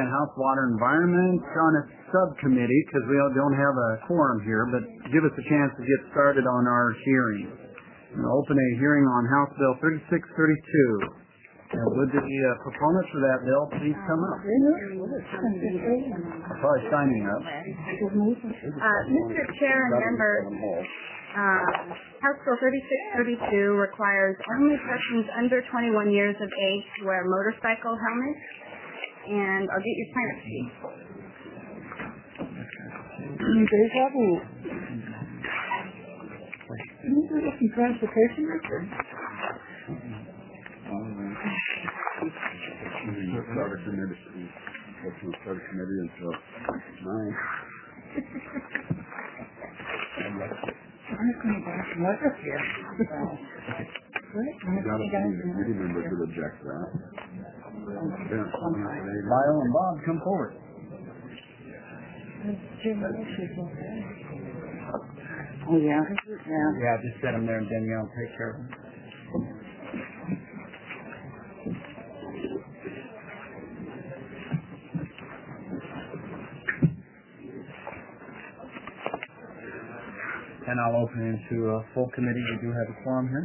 and House Water Environment on a subcommittee because we don't have a quorum here, but give us a chance to get started on our hearing. I'll open a hearing on House Bill 3632. Would the proponents for that bill please come up? Probably signing up. Mr. Chair and members, House Bill 3632 requires only persons under 21 years of age to wear motorcycle helmets. And I'll get your sign-up sheet. Can you do some transportation record? Start a committee until 9. I'm just going to buy some liquor here. Any member could object to that. Lyle and Bob, come forward. Oh, yeah? Yeah, just set them there and Danielle will take care of them. And I'll open into a full committee. We do have a quorum here.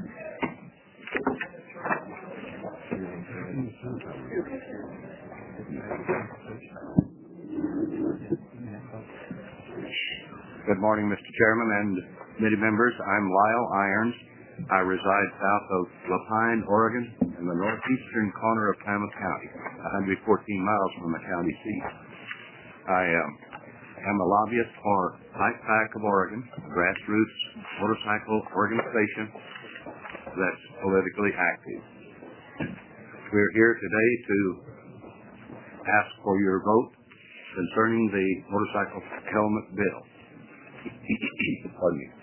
Good morning, Mr. Chairman and committee members. I'm Lyle Irons. I reside south of Lapine, Oregon, in the northeastern corner of Klamath County, 114 miles from the county seat. I am a lobbyist for Bike Pack of Oregon, a grassroots motorcycle organization that's politically active. We're here today to ask for your vote concerning the motorcycle helmet bill. Pardon me.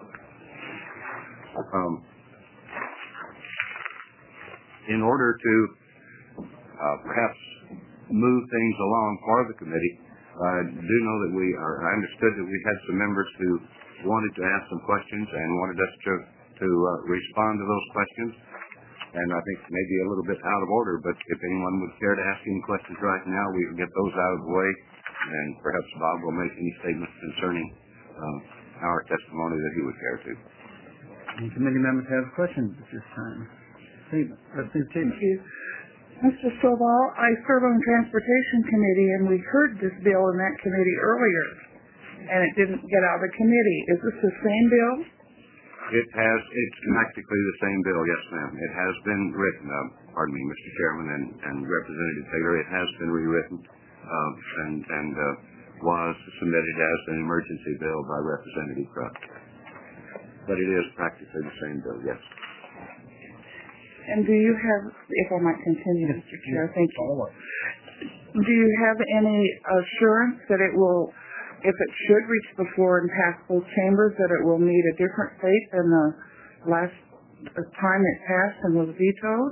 In order to perhaps move things along for the committee, I do know that I understood that we had some members who wanted to ask some questions and wanted us to respond to those questions. And I think maybe a little bit out of order, but if anyone would care to ask any questions right now, we can get those out of the way, and perhaps Bob will make any statements concerning our testimony that he would care to. Any committee members have questions at this time? Thank you. Mr. Stovall, I serve on the Transportation Committee, and we heard this bill in that committee earlier, and it didn't get out of the committee. Is this the same bill? It's practically the same bill, yes, ma'am. It has been written, pardon me, Mr. Chairman and Representative Taylor, it has been rewritten and was submitted as an emergency bill by Representative Krupp. But it is practically the same bill, yes. And do you have, if I might continue, Mr. Chair, thank you. Do you have any assurance that it will, if it should reach the floor and pass both chambers, that it will meet a different fate than the last time it passed and was vetoed?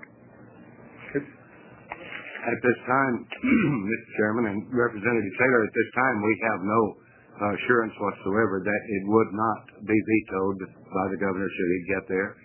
At this time, Mr. Chairman and Representative Taylor, at this time we have no assurance whatsoever that it would not be vetoed by the governor should he get there.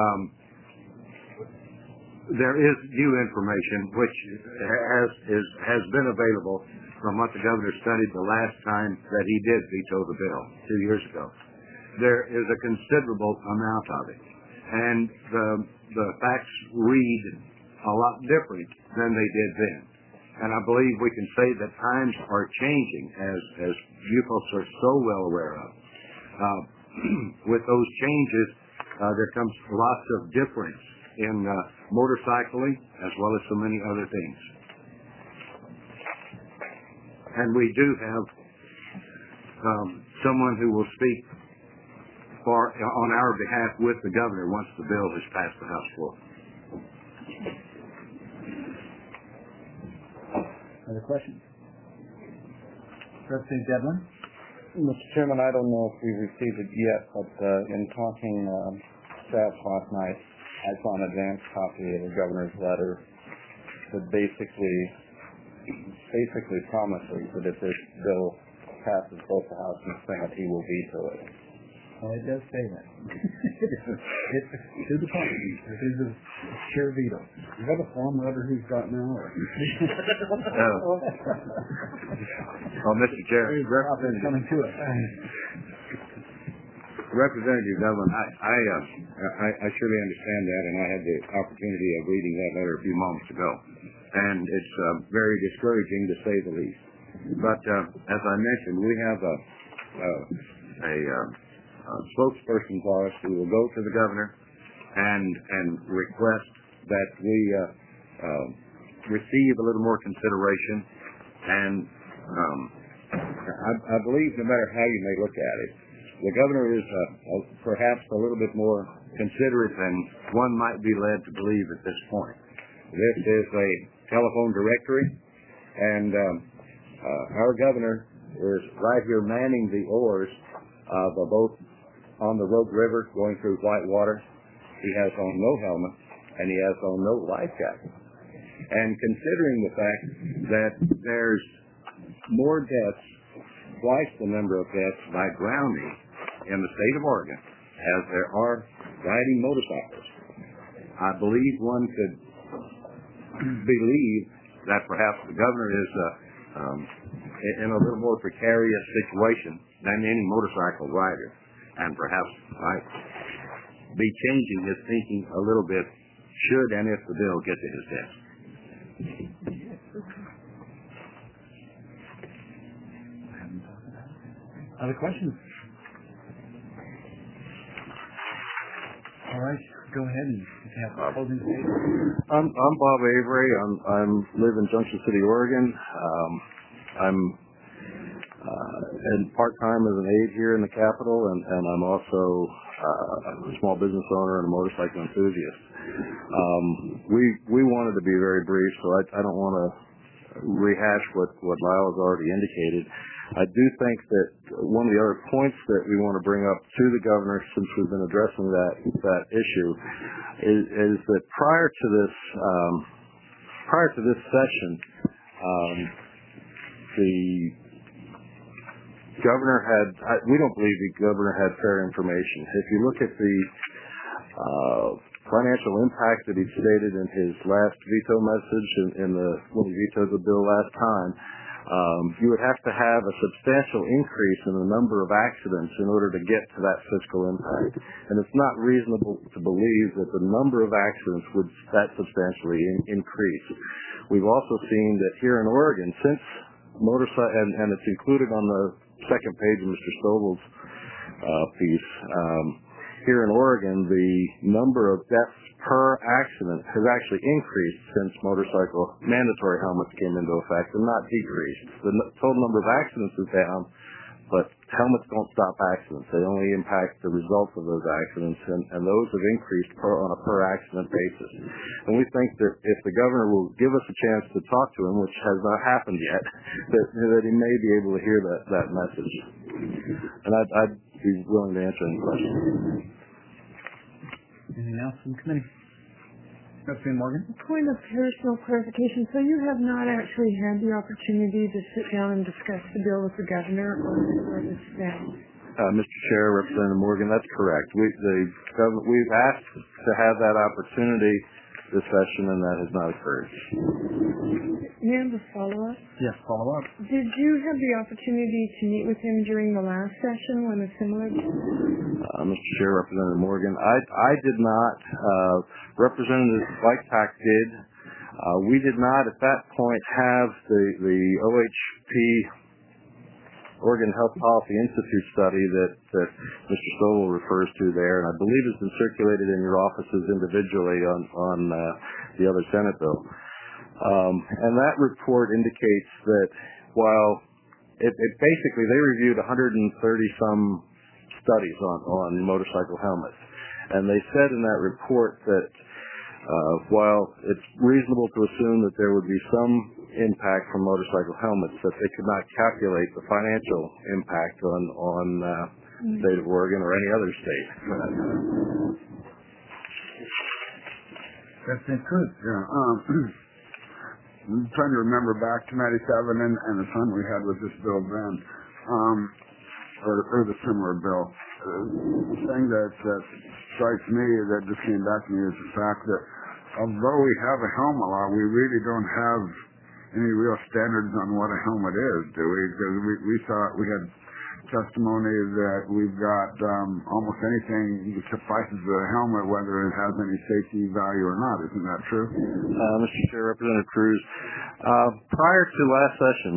There is new information which has been available from what the governor studied the last time that he did veto the bill 2 years ago. There is a considerable amount of it, and the facts read a lot different than they did then. And I believe we can say that times are changing, as you folks are so well aware of. With those changes, there comes lots of difference in motorcycling as well as so many other things. And we do have someone who will speak on our behalf with the governor once the bill has passed the House floor. Other questions? Representative Devlin? Mr. Chairman, I don't know if we've received it yet, but in talking staff last night, I saw an advance copy of the governor's letter that basically promises that if this bill passes both the House and the Senate, he will veto it. Well, it does say that. It's to the point. It is a chair veto. Is that a farm rudder he's got now? Or? Oh, Mr. Chair, Coming to it. Representative Devlin, I surely understand that, and I had the opportunity of reading that letter a few moments ago, and it's very discouraging to say the least. But as I mentioned, we have a spokesperson for us who will go to the governor and request that we receive a little more consideration. And I believe no matter how you may look at it, the governor is perhaps a little bit more considerate than one might be led to believe at this point. This is a telephone directory, and our governor is right here manning the oars of a boat on the Rogue River going through Whitewater. He has on no helmet, and he has on no life jacket. And considering the fact that there's more deaths, twice the number of deaths by drowning in the state of Oregon as there are riding motorcycles, I believe one could believe that perhaps the governor is in a little more precarious situation than any motorcycle rider, and perhaps might be changing his thinking a little bit should and if the bill get to his desk. Other questions? All right, go ahead and have a closing statement. I'm Bob Avery. I live in Junction City, Oregon. I'm and part-time as an aide here in the Capitol, and I'm also a small business owner and a motorcycle enthusiast. We wanted to be very brief, so I don't want to rehash what Lyle has already indicated. I do think that one of the other points that we want to bring up to the governor, since we've been addressing that issue, is that prior to this session, the governor we don't believe the governor had fair information. If you look at the financial impact that he stated in his last veto message when he vetoed the bill last time, you would have to have a substantial increase in the number of accidents in order to get to that fiscal impact. And it's not reasonable to believe that the number of accidents would that substantially increase. We've also seen that here in Oregon, since and it's included on the second page of Mr. Stovall's piece, here in Oregon, the number of deaths per accident has actually increased since mandatory helmets came into effect and not decreased. The total number of accidents is down, but helmets don't stop accidents. They only impact the results of those accidents, and those have increased on a per accident basis. And we think that if the governor will give us a chance to talk to him, which has not happened yet, that he may be able to hear that message. And I'd be willing to answer any questions. Anything else from the committee? Representative Morgan? Point of personal clarification. So you have not actually had the opportunity to sit down and discuss the bill with the governor or the staff? Mr. Chair, Representative Morgan, that's correct. We've asked to have that opportunity this session, and that has not occurred. May I have a follow-up? Yes, follow-up. Did you have the opportunity to meet with him during the last session when a similar... Mr. Chair, Representative Morgan, I did not. Representative Whitepack did. We did not at that point have the OHP Oregon Health Policy Institute study that Mr. Stovall refers to there, and I believe it's been circulated in your offices individually on the other Senate bill. And that report indicates that while it basically, they reviewed 130-some studies on motorcycle helmets, and they said in that report that while it's reasonable to assume that there would be some impact from motorcycle helmets, that they could not calculate the financial impact on the state of Oregon or any other state. That's included. Yeah. I'm trying to remember back to 97 and the fun we had with this bill then. or the similar bill. The thing that strikes me that just came back to me is the fact that although we have a helmet law, we really don't have any real standards on what a helmet is, do we? Because we had testimony that we've got almost anything that suffices with a helmet, whether it has any safety value or not. Isn't that true? Mr. Chair, Representative Cruz, prior to last session,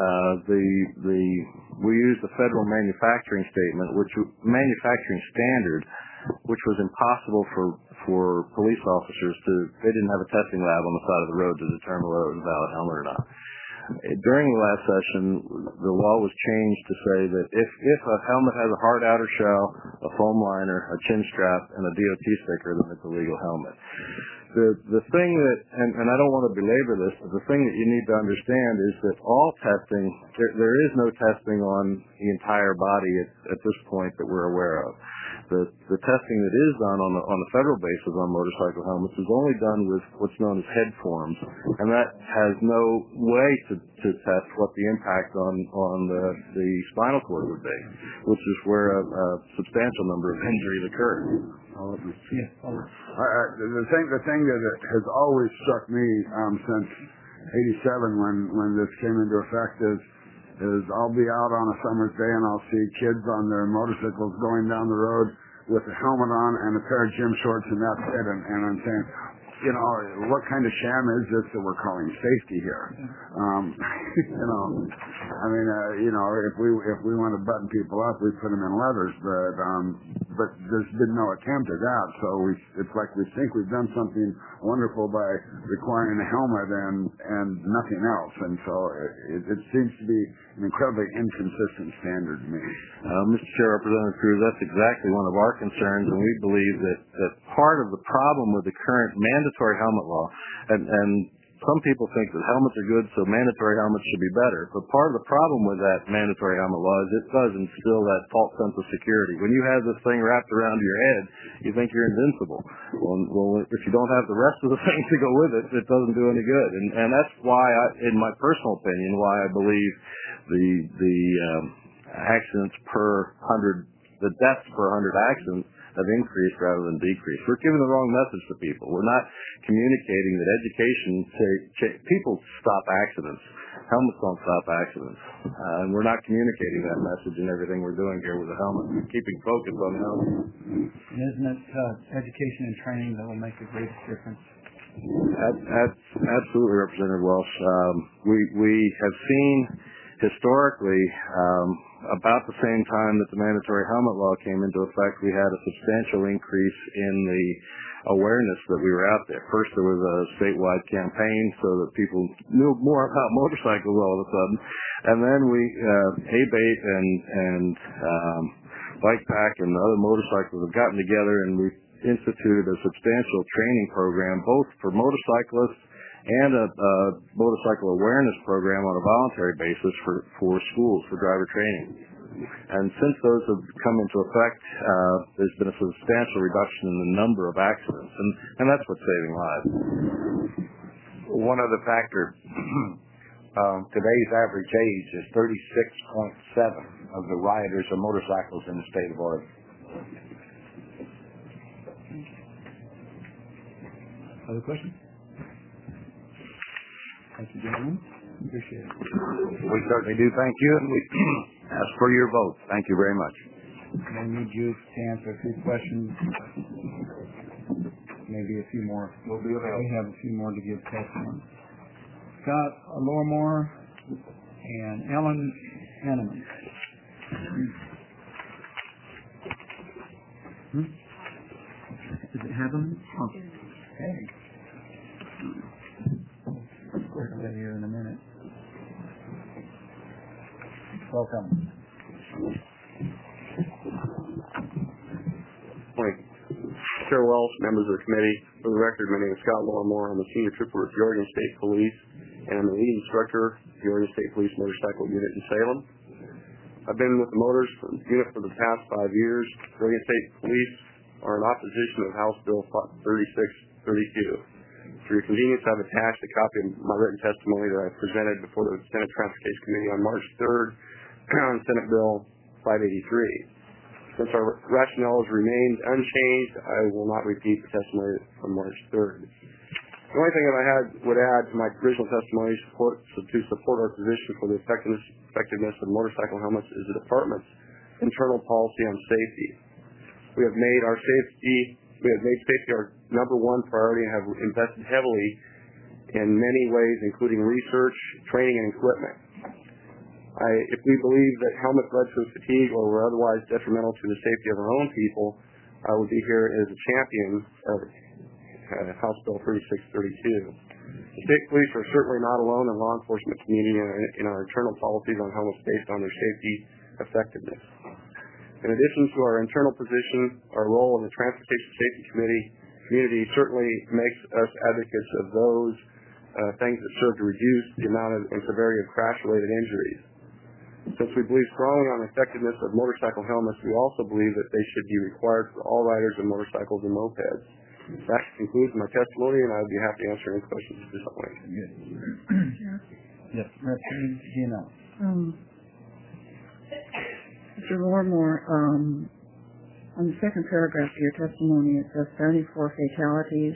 we used the federal manufacturing standard, which was impossible for police officers they didn't have a testing lab on the side of the road to determine whether it was a valid helmet or not. During the last session, the law was changed to say that if a helmet has a hard outer shell, a foam liner, a chin strap, and a DOT sticker, then it's a legal helmet. The thing that, and I don't want to belabor this, but the thing that you need to understand is that all testing, there is no testing on the entire body at this point that we're aware of. The testing that is done on the federal basis on motorcycle helmets is only done with what's known as head forms, and that has no way to test what the impact on the spinal cord would be, which is where a substantial number of injuries occur. The thing that has always struck me since '87 when this came into effect is I'll be out on a summer's day and I'll see kids on their motorcycles going down the road with a helmet on and a pair of gym shorts, and that's it. And I'm saying, you know, what kind of sham is this that we're calling safety here? You know, I mean, you know, if we want to button people up, we put them in leathers, but there's been no attempt at that. So it's like we think we've done something wonderful by requiring a helmet and nothing else. And so it seems to be an incredibly inconsistent standard to me. Mr. Chair, Representative Cruz, that's exactly one of our concerns, and we believe that part of the problem with the current mandatory helmet law, and some people think that helmets are good, so mandatory helmets should be better. But part of the problem with that mandatory helmet law is it does instill that false sense of security. When you have this thing wrapped around your head, you think you're invincible. Well, if you don't have the rest of the thing to go with it, it doesn't do any good. And that's why, in my personal opinion, why I believe the accidents per 100, the deaths per 100 accidents have increased rather than decreased. We're giving the wrong message to people. We're not communicating that education, people stop accidents. Helmets don't stop accidents. And we're not communicating that message in everything we're doing here with the helmet. We're keeping focus on the helmet. Isn't it education and training that will make the greatest difference? Absolutely, Representative Welsh. We have seen historically, about the same time that the mandatory helmet law came into effect, we had a substantial increase in the awareness that we were out there. First, there was a statewide campaign so that people knew more about motorcycles all of a sudden, and then we, ABATE and Bike Pack and other motorcycles have gotten together, and we instituted a substantial training program, both for motorcyclists and a motorcycle awareness program on a voluntary basis for schools for driver training. And since those have come into effect, there's been a substantial reduction in the number of accidents, and that's what's saving lives. One other factor, today's average age is 36.7 of the riders of motorcycles in the state of Oregon. Other questions? Thank you, gentlemen. Appreciate it. We certainly do thank you, and we ask for your vote. Thank you very much. I need you to answer a few questions, maybe a few more. We'll be available. We have a few more to give testimony. Scott Lormore and Ellen Hanneman. Is it Haveman? Oh. Hey. I'll get here in a minute. Welcome. Morning. Chair Welsh, members of the committee. For the record, my name is Scott Lormore. I'm a senior trooper with the Oregon State Police, and I'm the lead instructor of the Oregon State Police Motorcycle Unit in Salem. I've been with the Motors Unit for the past 5 years. The Oregon State Police are in opposition of House Bill 3632. For your convenience, I've attached a copy of my written testimony that I presented before the Senate Transportation Committee on March 3rd on Senate Bill 583. Since our rationale has remained unchanged, I will not repeat the testimony from March 3rd. The only thing that I would add to my original testimony to support our position for the effectiveness of motorcycle helmets is the department's internal policy on safety. We have made safety our number one priority and have invested heavily in many ways, including research, training, and equipment. If we believe that helmets led to fatigue or were otherwise detrimental to the safety of our own people, I would be here as a champion of House Bill 3632. The state police are certainly not alone in the law enforcement community in our internal policies on helmets based on their safety effectiveness. In addition to our internal position, our role in the Transportation Safety community certainly makes us advocates of those things that serve to reduce the amount and severity of crash-related injuries. Since we believe strongly on the effectiveness of motorcycle helmets, we also believe that they should be required for all riders of motorcycles and mopeds. That concludes my testimony, and I would be happy to answer any questions at this point. Yes, Representative Gino. Mr. Lormore, on the second paragraph of your testimony, it says 74 fatalities,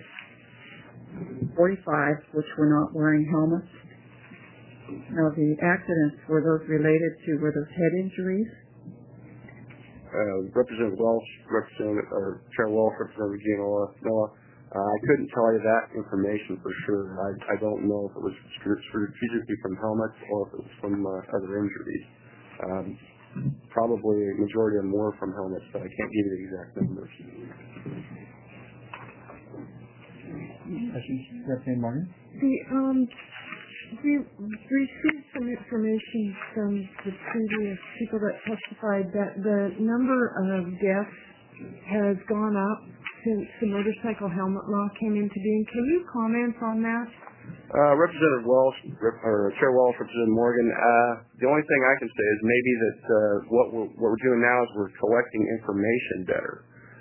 45 which were not wearing helmets. Now, the accidents, were those head injuries? Representative Welch, Chair Welch, Representative Gianola, I couldn't tell you that information for sure. I don't know if it was strategically from helmets or if it was from other injuries. Probably a majority of them were from helmets, but I can't give you the exact numbers. Questions, Representative Morgan? We received some information from the previous people that testified that the number of deaths has gone up since the motorcycle helmet law came into being. Can you comment on that? Representative Welch, or Chair Welch, Representative Morgan, the only thing I can say is maybe that what we're doing now is we're collecting information better.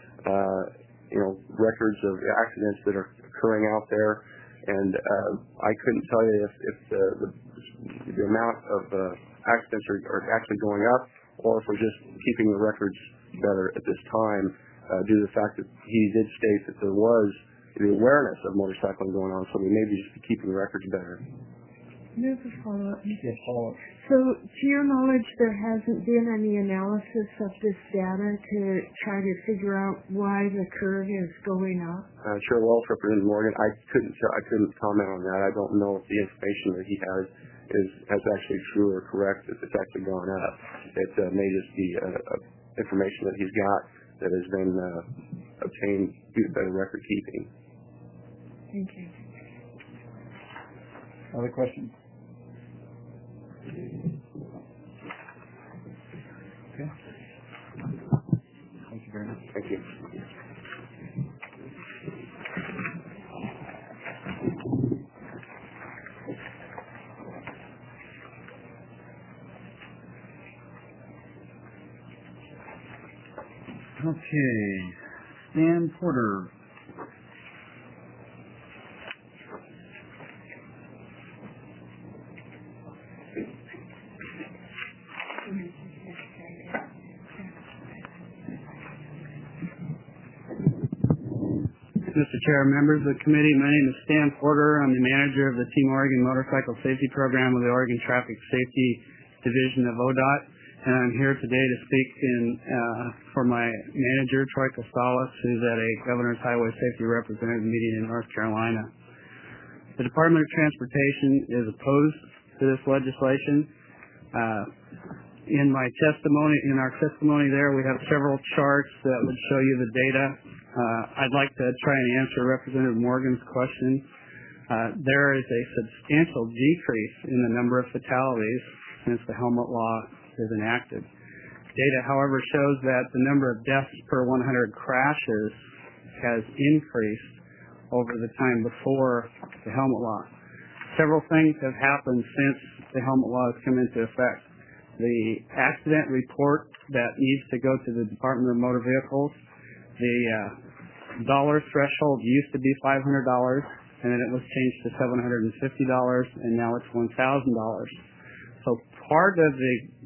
Records of accidents that are occurring out there. And I couldn't tell you if the amount of accidents are actually going up or if we're just keeping the records better at this time due to the fact that he did state that there was the awareness of motorcycling going on, so we may be just keeping the records better. There's a follow-up. Yes, follow-up. So, to your knowledge, there hasn't been any analysis of this data to try to figure out why the curve is going up? Chair Welch, Representative Morgan, I couldn't comment on that. I don't know if the information that he has is actually true or correct, if it's actually gone up. It may just be information that he's got that has been obtained due to better record keeping. Thank you. Other questions? Okay. Thank you very much. Thank you. Okay. Stan Porter. Mr. Chair, members of the committee, my name is Stan Porter. I'm the manager of the Team Oregon Motorcycle Safety Program with the Oregon Traffic Safety Division of ODOT, and I'm here today to speak for my manager, Troy Costales, who's at a Governor's Highway Safety Representative meeting in North Carolina. The Department of Transportation is opposed to this legislation. In our testimony there, we have several charts that would show you the data. I'd like to try and answer Representative Morgan's question. There is a substantial decrease in the number of fatalities since the helmet law is enacted. Data, however, shows that the number of deaths per 100 crashes has increased over the time before the helmet law. Several things have happened since the helmet law has come into effect. The accident report that needs to go to the Department of Motor Vehicles, the dollar threshold used to be $500, and then it was changed to $750, and now it's $1,000. So part of the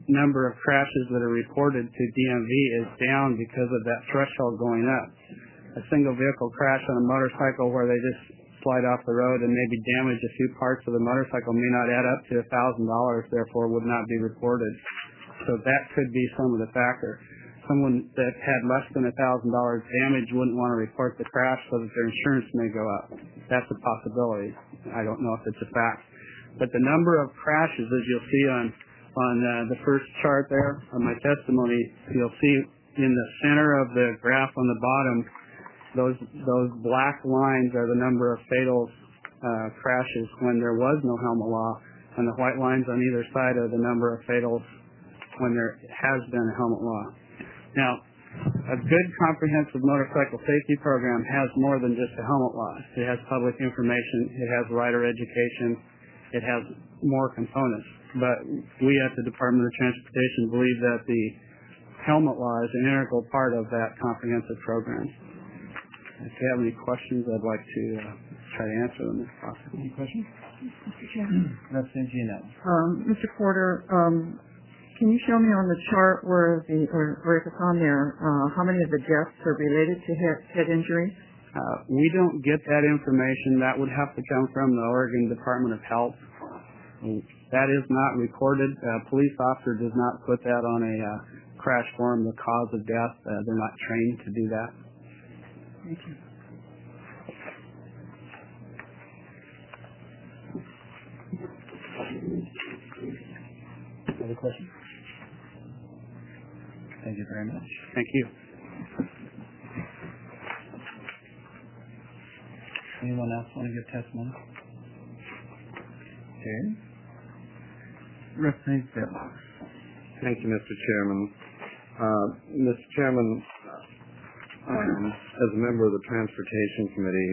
number of crashes that are reported to DMV is down because of that threshold going up. A single vehicle crash on a motorcycle where they just slide off the road and maybe damage a few parts of the motorcycle may not add up to $1,000, therefore would not be reported. So that could be some of the factor. Someone that had less than $1,000 damage wouldn't want to report the crash so that their insurance may go up. That's a possibility. I don't know if it's a fact. But the number of crashes, as you'll see on the first chart there on my testimony, you'll see in the center of the graph on the bottom, those black lines are the number of fatal crashes when there was no helmet law, and the white lines on either side are the number of fatals when there has been a helmet law. Now, a good comprehensive motorcycle safety program has more than just a helmet law. It has public information, it has rider education, it has more components. But we at the Department of Transportation believe that the helmet law is an integral part of that comprehensive program. If you have any questions, I'd like to try to answer them if possible. Any questions? Mr. Chairman. Representative Gianelli. Mr. Porter, can you show me on the chart where if it's on there, how many of the deaths are related to head injuries? We don't get that information. That would have to come from the Oregon Department of Health. That is not recorded. A police officer does not put that on a crash form, the cause of death. They're not trained to do that. Thank you. Other questions? Thank you very much. Thank you. Anyone else want to give testimony? Okay. Representative Bittler. Thank you, Mr. Chairman. Mr. Chairman, as a member of the Transportation Committee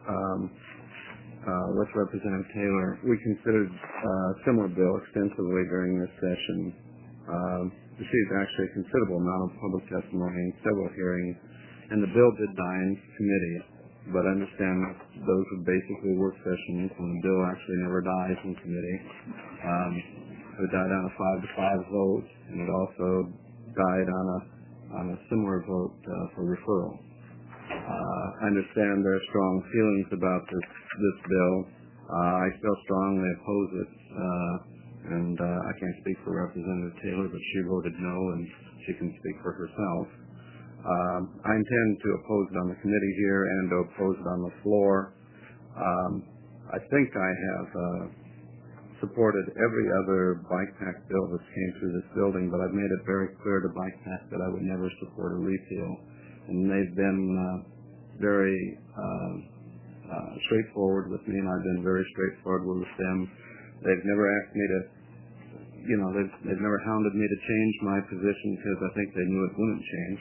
with Representative Taylor, we considered a similar bill extensively during this session. Received actually a considerable amount of public testimony and several hearings, and the bill did die in committee, but I understand those were basically work sessions, and the bill actually never dies in committee. It died on a 5-5 vote, and it also died on a similar vote for referral. I understand there are strong feelings about this bill. I still strongly oppose it, and I can't speak for Representative Taylor, but she voted no, and she can speak for herself. I intend to oppose it on the committee here and to oppose it on the floor. I think I have supported every other bike pack bill that came through this building, but I've made it very clear to bike pack that I would never support a repeal. And they've been very straightforward with me, and I've been very straightforward with them. They've never asked me to, they've never hounded me to change my position because I think they knew it wouldn't change.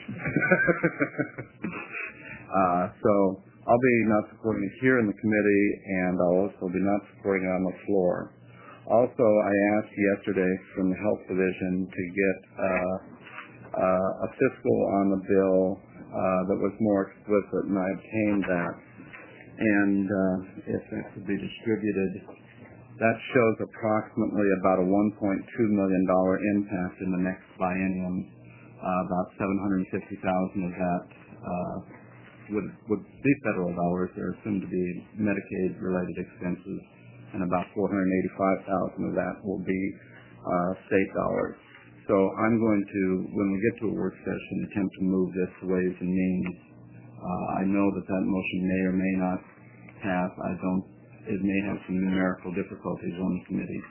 So I'll be not supporting it here in the committee, and I'll also be not supporting it on the floor. Also, I asked yesterday from the Health Division to get a fiscal on the bill that was more explicit, and I obtained that. And if that could be distributed, that shows approximately about a $1.2 million impact in the next biennium. About $750,000 of that would be federal dollars. There assumed to be Medicaid-related expenses, and about $485,000 of that will be state dollars. So I'm going to, when we get to a work session, attempt to move this to Ways and Means. I know that motion may or may not pass. It may have some numerical difficulties on the committee.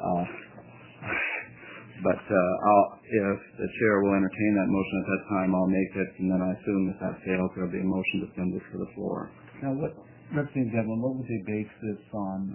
But if the chair will entertain that motion at that time, I'll make it, and then I assume if that fails, there will be a motion to send this to the floor. Now, Representative Devlin, what would they base this on?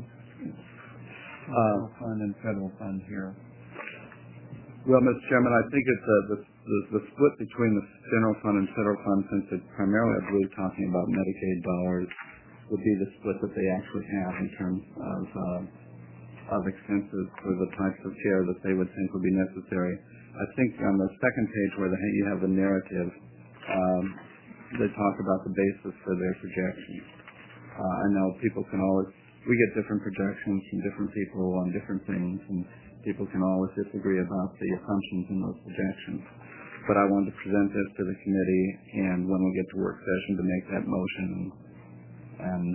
Fund and federal fund here. Well, Mr. Chairman, I think it's the split between the general fund and federal fund, since it's primarily, I believe, talking about Medicaid dollars, would be the split that they actually have in terms of expenses for the types of care that they would think would be necessary. I think on the second page where you have the narrative, they talk about the basis for their projections. I know people can always, we get different projections from different people on different things, and people can always disagree about the assumptions in those projections. But I wanted to present this to the committee, and when we get to work session, to make that motion, and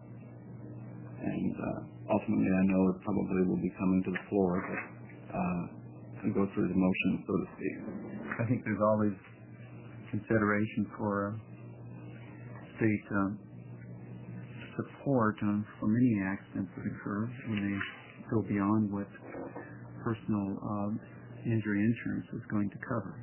ultimately I know it probably will be coming to the floor, but to go through the motion, so to speak. I think there's always consideration for state support for many accidents that occur when they go beyond what personal injury insurance is going to cover.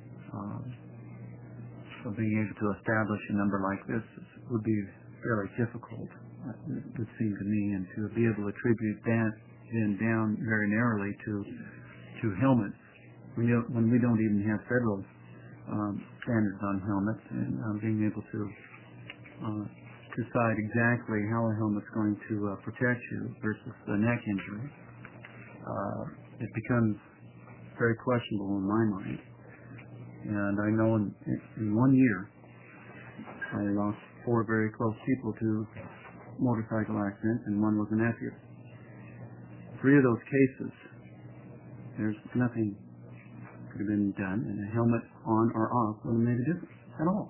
So being able to establish a number like this would be fairly difficult, it would seem to me, and to be able to attribute that then down very narrowly to helmets when we don't even have federal standards on helmets, and being able to decide exactly how a helmet's going to protect you versus the neck injury, it becomes very questionable in my mind. And I know in 1 year, I lost 4 very close people to motorcycle accidents, and one was a nephew. 3 of those cases, there's nothing could have been done, and a helmet on or off wouldn't have made a difference at all.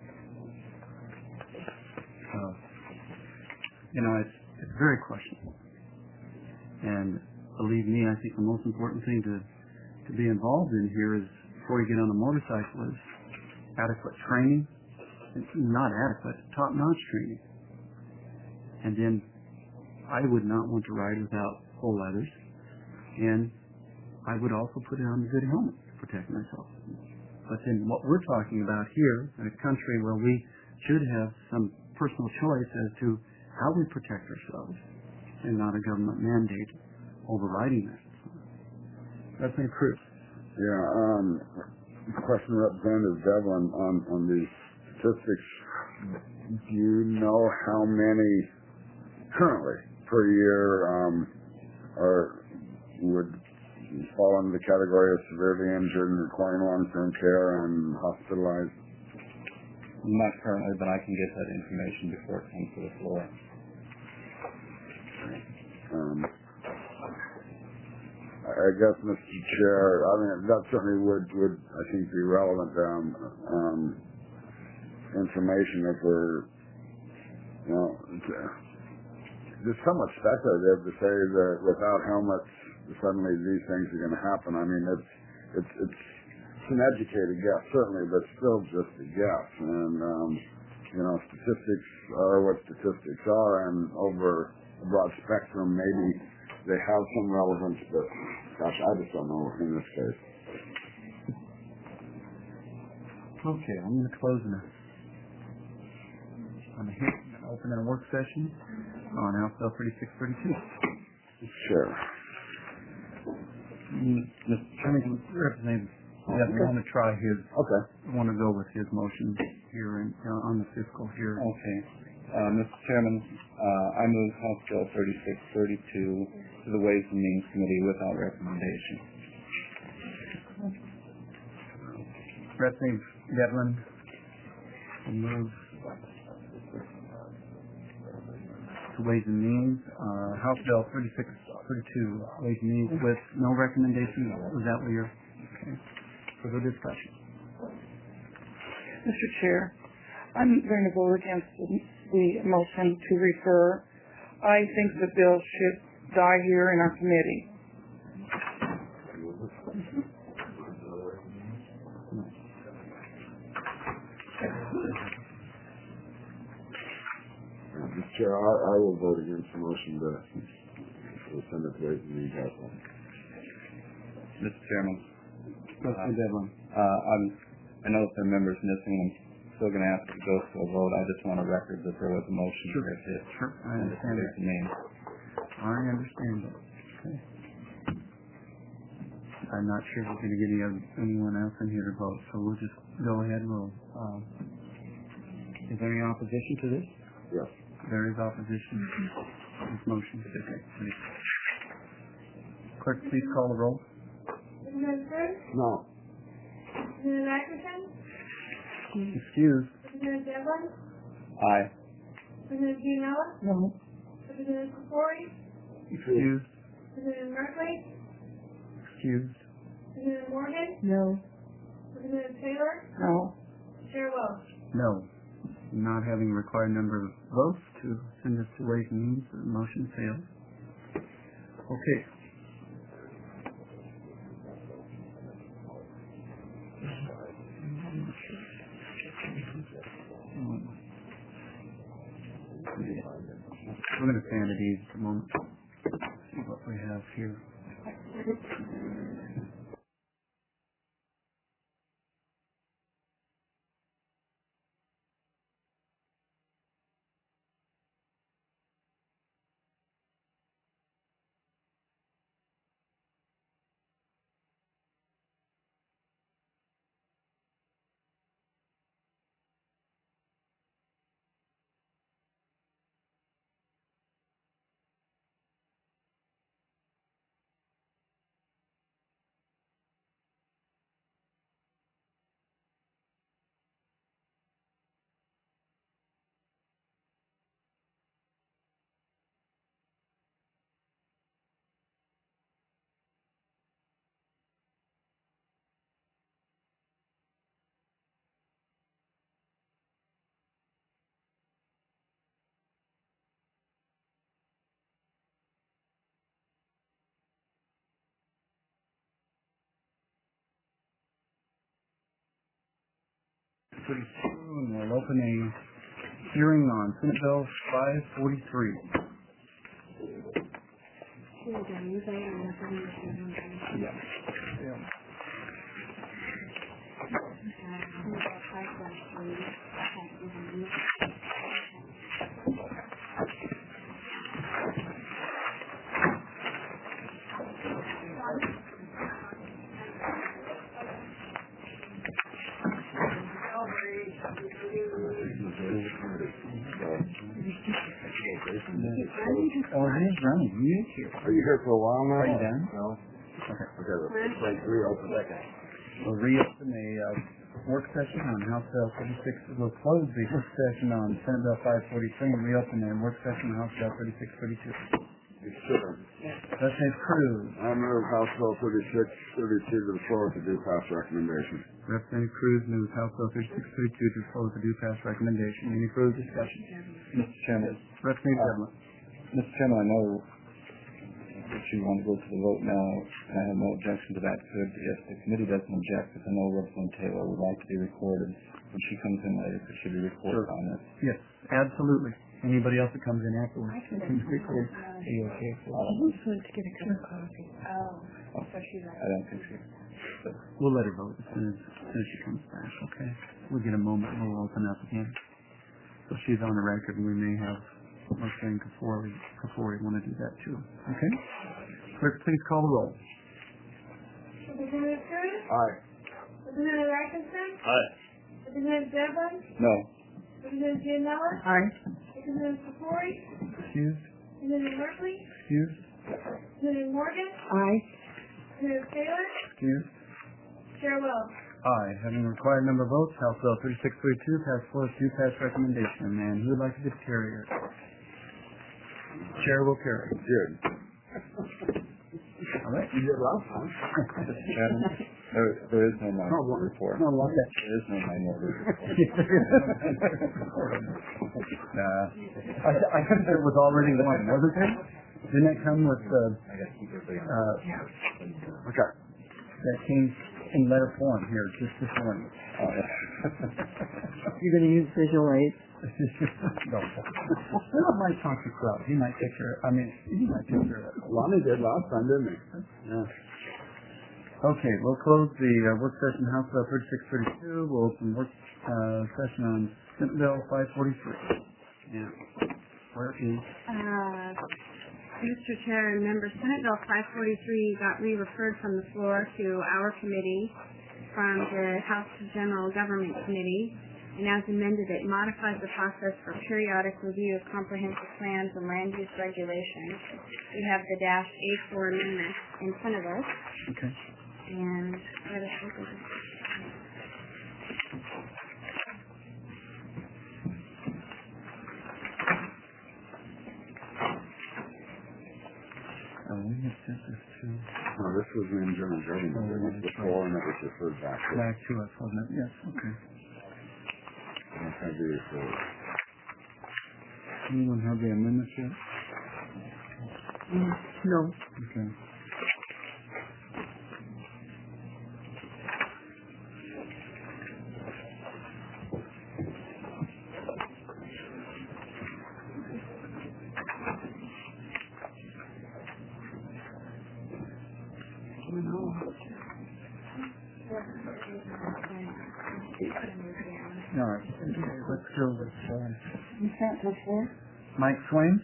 It's very questionable. And believe me, I think the most important thing to be involved in here is, before you get on a motorcycle, is adequate training, not adequate, top-notch training. And then I would not want to ride without full leathers, and I would also put on a good helmet to protect myself. But then what we're talking about here, in a country where we should have some personal choice as to how we protect ourselves, and not a government mandate overriding that. That's my proof. Yeah, question Representative Devlin on the statistics. Do you know how many currently per year would fall under the category of severely injured and requiring long-term care and hospitalized? Not currently, but I can get that information before it comes to the floor. I guess, Mr. Chair, I mean, that certainly would I think, be relevant information if we're, it's somewhat speculative to say that without helmets, suddenly these things are going to happen. I mean, it's an educated guess, certainly, but still just a guess. And, statistics are what statistics are, and over a broad spectrum, maybe they have some relevance, but gosh, I just don't know in this case. Okay, I'm going to close on the hearing and open a work session on House Bill 3632. Sure. Mr. Chairman, Representative, I want to try his. Okay. I want to go with his motion here on the fiscal hearing. Okay. Mr. Chairman, I move House Bill 3632 to the Ways and Means Committee without recommendation. Representative Devlin will move to Ways and Means. House Bill 3632, Ways and Means with no recommendation. Is that what you're... Okay. Further discussion. Mr. Chair, I'm going to vote against the motion to refer. I think the bill should die here in our committee. Mr. Chair, I will vote against the motion to send it to Ways and Means. Mr. Chairman, Devlin. I know if there are members missing, I'm still going to ask to go to a vote. I just want a record that there was a motion. Sure, I understand that. I understand that. Okay. I'm not sure we're going to get anyone else in here to vote, so we'll just go ahead and roll. Is there any opposition to this? Yes. There is opposition to this motion. Okay, please. Clerk, please call the roll. No. Representative Atkinson? Excused. Representative Devlin? Aye. Representative Gianella? No. Representative Kapori? Excused. Representative Merkley? Excused. Representative Morgan? No. Representative Taylor? No. Chair Wells? No. Not having required number of votes to send this to Ways and Means, the motion fails. Okay. We're going to stand at ease for a moment. See what we have here. Pretty soon we'll open a hearing on Senate Bill 543. Yeah. Oh, he's running. You here? Are you here for a while now? Are you done? No. Okay. Let's reopen that guy. We'll reopen a work session on House Bill 36. We'll close the work session on Senate Bill 543 and reopen a work session on House Bill 3632. Sure. Representative Cruz. I move House Bill 3632 to the floor with a due pass recommendation. Representative Cruz moves House Bill 3632 to the floor with a due pass recommendation. Any further discussion? Mr. Chairman. Representative Devlin. Mr. Chairman, I know that you want to go to the vote now. I have no objection to that. Could, if the committee doesn't object, because I know Representative Taylor would like to be recorded when she comes in later, could she be recorded on this? Yes, absolutely. Anybody else that comes in afterwards can be recorded. Are you okay for that? I just wanted to get a cup of coffee. Oh, so she's I don't think so. We'll let her vote as soon as she comes back, okay? We'll get a moment and we'll open up again. So she's on the record and we may have one thing before we want to do that too. Okay? Clerk, please call the roll. Representative Cruz? Aye. Representative Atkinson? Aye. Representative Devlin? No. Representative Gianella? Aye. Representative Kapori? Excused? Representative Merkley? Excused? Representative Morgan? Aye. Representative Taylor? Excused? Chair Wells? Aye. Having required number of votes, House Bill 3632 passed floor with due pass recommendation. And who would like to be the carrier? Chair will carry. Good. All right. You did last time. Mr. Chairman, there is no minority report. No, like that. There is no minority report. I think there was already one, wasn't there? Didn't that come with Okay. that came in letter form here just this morning? You're going to use visual aids? No. I might talk to Crowd. He might take care of it. Lonnie did last time, didn't he? Yeah. Okay, we'll close the work session House Bill 3632. We'll open work session on Senate Bill 543. Yeah. Where is... Mr. Chair and members, Senate Bill 543 got re-referred from the floor to our committee from the House General Government Committee, and as amended, it modifies the process for periodic review of comprehensive plans and land use regulations. We have the -A4 amendment in front of us. Okay. And let us open it. We have sent this to... Oh, this was in general government before, and it was referred back to. Back to us, wasn't it? Yes, okay. I don't have the report. Anyone have the amendments yet? No. Okay. All right. Let's go with Mike Swain.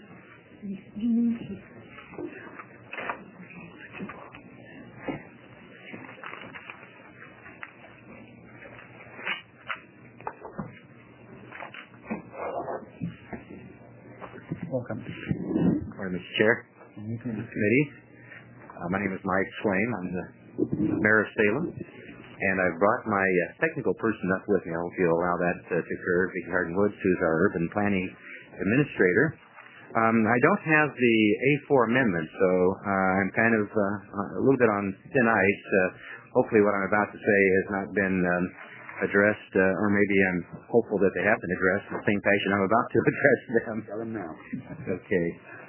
Welcome. Good morning, Mr. Chair, committee. My name is Mike Swain. I'm the mayor of Salem, and I've brought my technical person up with me. I hope you'll allow that to occur. Vicki Harden-Woods, who's our urban planning administrator. I don't have the A4 amendment, so I'm kind of a little bit on thin ice. Hopefully what I'm about to say has not been addressed, or maybe I'm hopeful that they have been addressed in the same fashion I'm about to address them. Tell them now. Okay.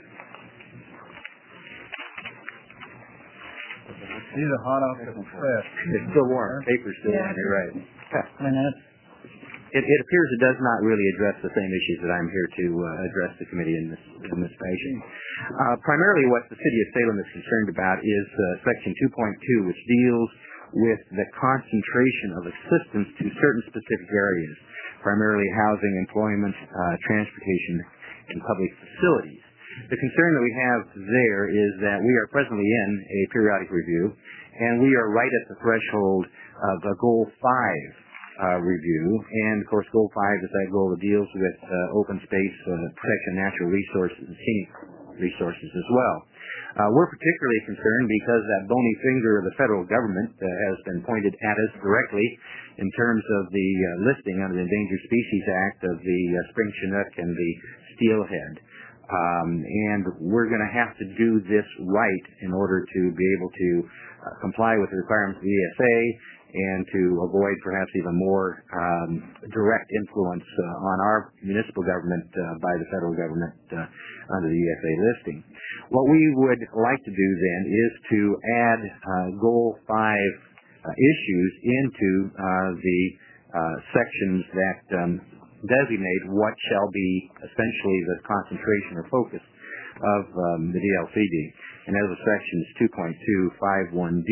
These are hot off the press. It's still warm. Paper's still warm. You're right. And that's It appears it does not really address the same issues that I'm here to address the committee in this fashion. Primarily what the city of Salem is concerned about is section 2.2, which deals with the concentration of assistance to certain specific areas, primarily housing, employment, transportation, and public facilities. The concern that we have there is that we are presently in a periodic review, and we are right at the threshold of a Goal 5 review. And, of course, Goal 5 is that goal that deals with open space, protection of natural resources, and scenic resources as well. We're particularly concerned because that bony finger of the federal government has been pointed at us directly in terms of the listing under the Endangered Species Act of the spring chinook and the steelhead. And we're going to have to do this right in order to be able to comply with the requirements of the ESA and to avoid perhaps even more direct influence on our municipal government by the federal government under the ESA listing. What we would like to do then is to add Goal 5 issues into the sections that designate what shall be essentially the concentration or focus of the DLCD. And those are sections 2.251D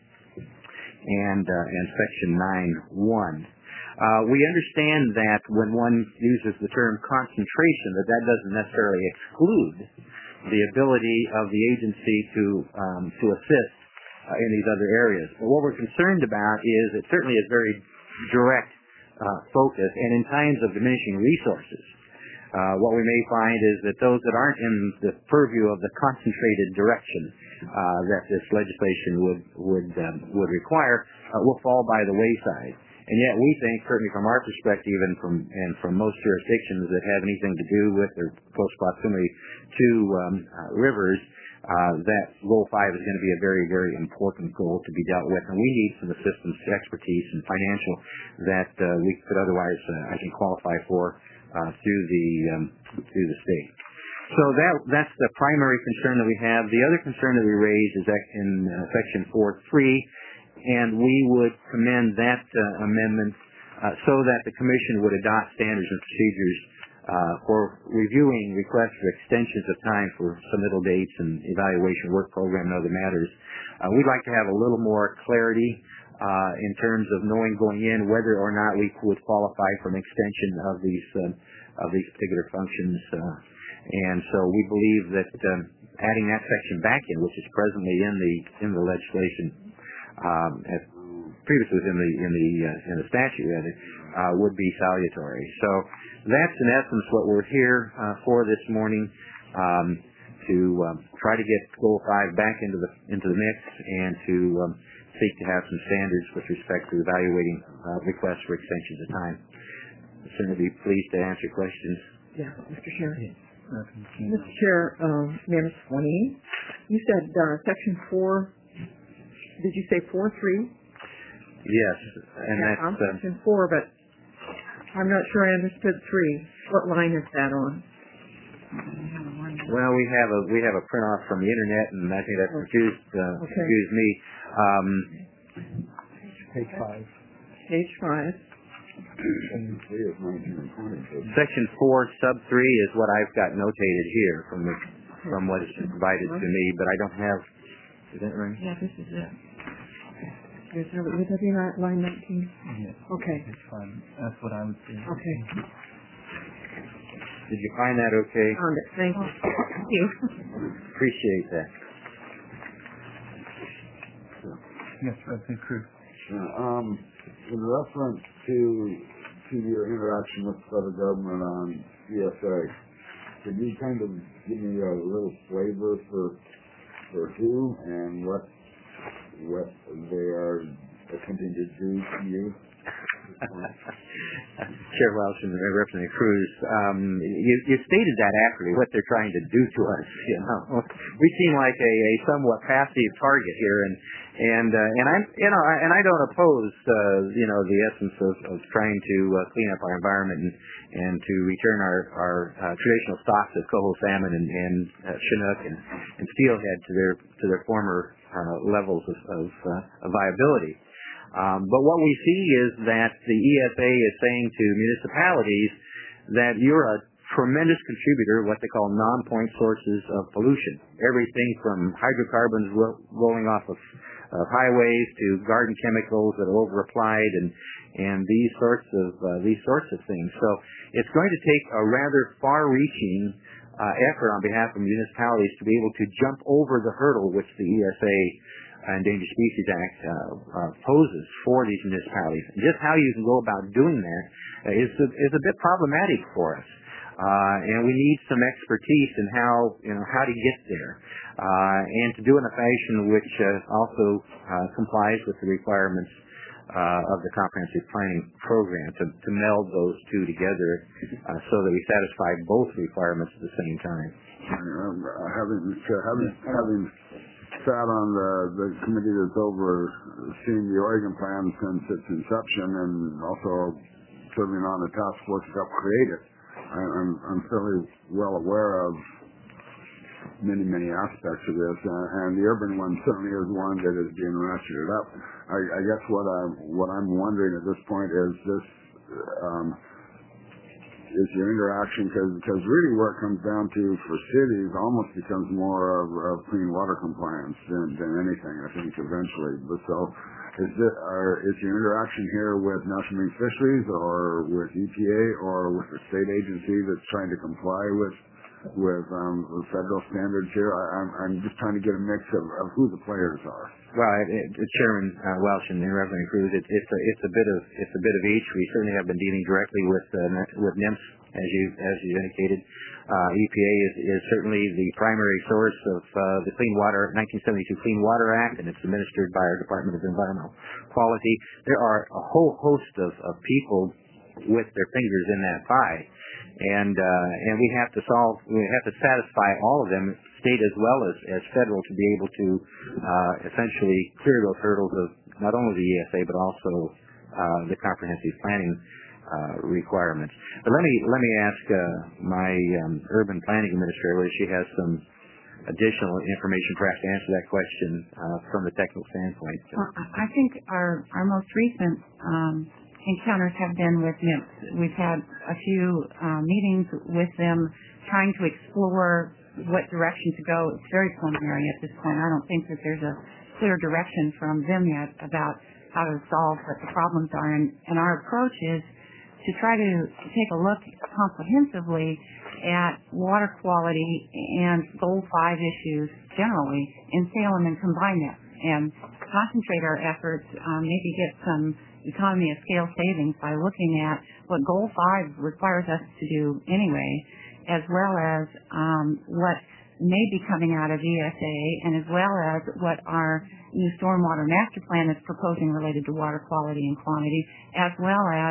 and section 9.1. We understand that when one uses the term concentration, that doesn't necessarily exclude the ability of the agency to assist in these other areas. But what we're concerned about is it certainly is very direct focus, and in times of diminishing resources, what we may find is that those that aren't in the purview of the concentrated direction that this legislation would require will fall by the wayside. And yet we think, certainly from our perspective and from most jurisdictions that have anything to do with their close proximity to rivers, that Goal 5 is going to be a very, very important goal to be dealt with. And we need some assistance, expertise, and financial that we could otherwise, I think, qualify for through the state. So that's the primary concern that we have. The other concern that we raise is that in section 4.3, and we would commend that amendment so that the commission would adopt standards and procedures for reviewing requests for extensions of time for submittal dates and evaluation work program and other matters. We'd like to have a little more clarity in terms of knowing going in whether or not we would qualify for an extension of these particular functions. And so we believe that adding that section back in, which is presently in the legislation, previously was in the statute, would be salutary. So that's in essence what we're here for this morning, to try to get Goal 5 back into the mix and to seek to have some standards with respect to evaluating requests for extensions of time. I'd certainly be pleased to answer questions. Yeah, Mr. Chair. Mr. Chair, Mayor Swain, you said section 4 did you say 4-3? Yes, and Yeah, I'm section 4, but I'm not sure I understood 3. What line is that on? Well, we have a print off from the internet, and I think that confused me. Page 5. Page 5. Section 4, sub 3 is what I've got notated here from what is provided to me, but I don't have. Is that right? Yeah, this is it. Would that be line 19? Yes. Okay. Page 5. That's what I would say. Okay. Did you find that okay? Found it. Thank you. Thank you. Appreciate that. Yes, Representative Cruz. In reference to your interaction with the federal government on ESA, could you kind of give me a little flavor for who and what they are attempting to do to you? Chair Welch and Representative Cruz, you stated that accurately, what they're trying to do to us. We seem like a somewhat passive target here, and I don't oppose the essence of trying to clean up our environment and to return our traditional stocks of coho salmon and Chinook and steelhead to their former levels of viability. But what we see is that the ESA is saying to municipalities that you're a tremendous contributor, what they call non-point sources of pollution. Everything from hydrocarbons rolling off of highways to garden chemicals that are over-applied and these sorts of things. So it's going to take a rather far-reaching effort on behalf of municipalities to be able to jump over the hurdle which the ESA Endangered Species Act poses for these municipalities. And just how you can go about doing that is a bit problematic for us. And we need some expertise in how to get there, and to do it in a fashion which also complies with the requirements of the comprehensive planning program to meld those two together so that we satisfy both requirements at the same time. Having sat on the committee that's overseeing the Oregon plan since its inception, and also serving on the task force that helped create it, I'm fairly well aware of many aspects of this, and the urban one certainly is one that is being ratcheted up. I guess what I'm wondering at this point is this. Is your interaction, because really where it comes down to for cities almost becomes more of clean water compliance than anything, I think, eventually. But so is your interaction here with National Marine Fisheries or with EPA or with the state agency that's trying to comply with federal standards here? I'm just trying to get a mix of who the players are. Well, Chairman Welch and Representative Cruz, it's a bit of each. We certainly have been dealing directly with NIMS, as you indicated. EPA is certainly the primary source of the 1972 Clean Water Act, and it's administered by our Department of Environmental Quality. There are a whole host of people with their fingers in that pie. And we have to satisfy all of them, state as well as federal, to be able to essentially clear those hurdles of not only the ESA but also the comprehensive planning requirements. But let me ask my urban planning administrator whether she has some additional information perhaps to answer that question from the technical standpoint. I think our most recent encounters have been with NIMS. We've had a few meetings with them trying to explore what direction to go. It's very preliminary at this point. I don't think that there's a clear direction from them yet about how to solve what the problems are. And our approach is to try to take a look comprehensively at water quality and Goal 5 issues generally in Salem and combine that and concentrate our efforts, maybe get some economy of scale savings by looking at what Goal 5 requires us to do anyway, as well as what may be coming out of ESA, and as well as what our new stormwater master plan is proposing related to water quality and quantity, as well as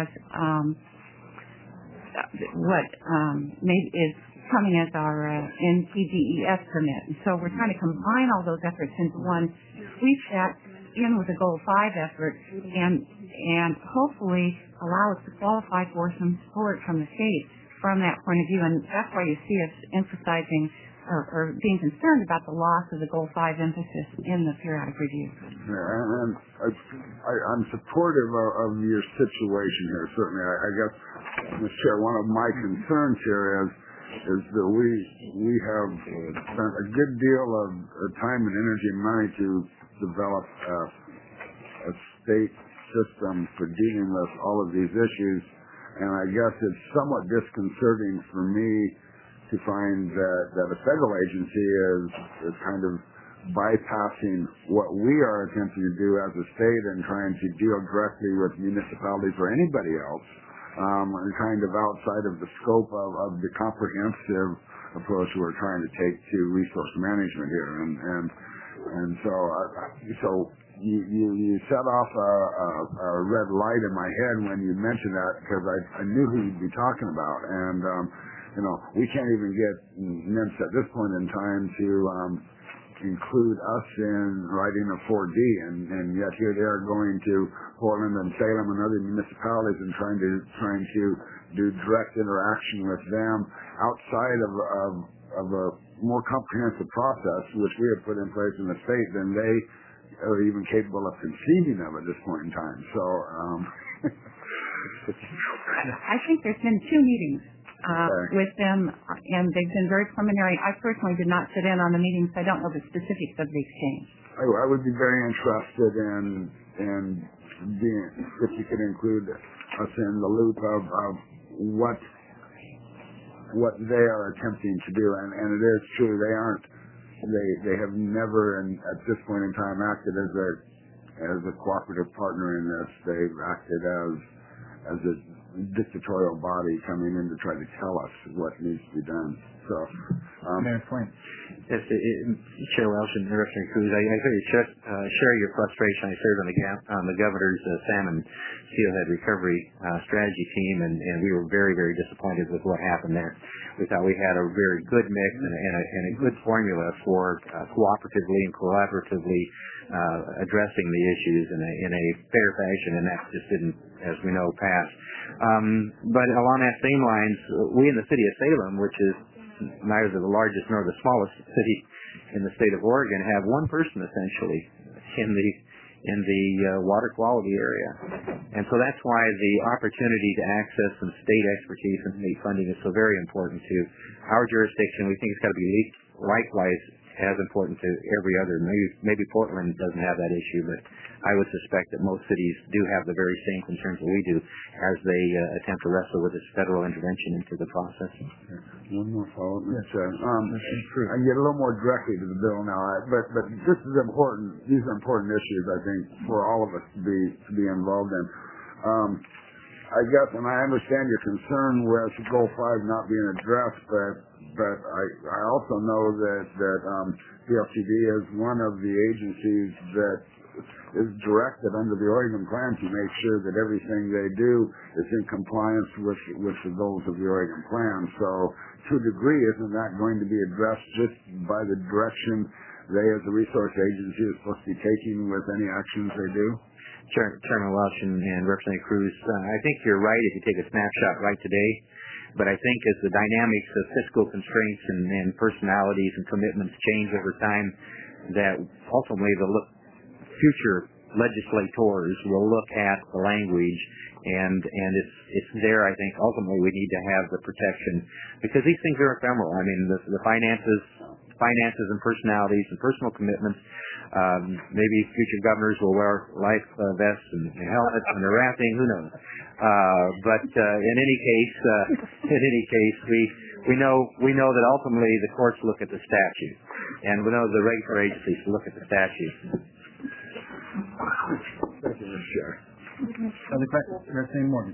what is coming as our NPDES permit. And so we're trying to combine all those efforts into one sweep that in with a Goal 5 effort and hopefully allow us to qualify for some support from the state from that point of view. And that's why you see us emphasizing or being concerned about the loss of the Goal 5 emphasis in the periodic review. Yeah, and I'm supportive of your situation here, certainly. I guess, Mr. Chair, one of my concerns here is that we have spent a good deal of time and energy and money to develop a state system for dealing with all of these issues, and I guess it's somewhat disconcerting for me to find that a federal agency is kind of bypassing what we are attempting to do as a state and trying to deal directly with municipalities or anybody else, and kind of outside of the scope of the comprehensive approach we're trying to take to resource management here. And so you set off a red light in my head when you mentioned that, because I knew who you'd be talking about. And we can't even get NIMS at this point in time to include us in writing a 4D, and yet here they are going to Portland and Salem and other municipalities and trying to do direct interaction with them outside of a more comprehensive process, which we have put in place in the state than they are even capable of conceiving of at this point in time. So I think there's been 2 meetings with them, and they've been very preliminary. I personally did not sit in on the meetings, so I don't know the specifics of the exchange. I would be very interested in being, if you could include us in the loop of what they are attempting to do, and it is true they have never, and at this point in time, acted as a cooperative partner in this. They've acted as a dictatorial body coming in to try to tell us what needs to be done. So, Mayor Flynn. Yes, Chair Welch and Representative Cruz, I hear you share your frustration. I served on the governor's salmon steelhead recovery strategy team, and we were very, very disappointed with what happened there. We thought we had a very good mix and a good formula for cooperatively and collaboratively addressing the issues in a fair fashion, and that just didn't, as we know, pass. But along that same lines, we in the city of Salem, which is neither the largest nor the smallest city in the state of Oregon, have one person essentially in the water quality area, and so that's why the opportunity to access some state expertise and state funding is so very important to our jurisdiction. We think it's got to be likewise as important to every other. Maybe Portland doesn't have that issue, but I would suspect that most cities do have the very same concerns that we do as they attempt to wrestle with this federal intervention into the process. One more follow-up, Mr. Chair. I can get a little more directly to the bill now, but this is important. These are important issues, I think, for all of us to be involved in. I guess, and I understand your concern with Goal 5 not being addressed, but I also know that PLCD is one of the agencies that is directed under the Oregon Plan to make sure that everything they do is in compliance with the goals of the Oregon Plan. So, to a degree, isn't that going to be addressed just by the direction they, as a resource agency, is supposed to be taking with any actions they do? Chairman Welch and Representative Cruz, I think you're right if you take a snapshot right today. But I think as the dynamics of fiscal constraints and personalities and commitments change over time, that ultimately the future legislators will look at the language, and it's there. I think ultimately we need to have the protection, because these things are ephemeral. I mean, the finances and personalities and personal commitments. Maybe future governors will wear life vests and helmets when they're rafting. Who knows? But in any case, we know that ultimately the courts look at the statute, and we know the regulatory agencies look at the statute. Thank you, Mr. Chair. Other questions? Representative Morgan.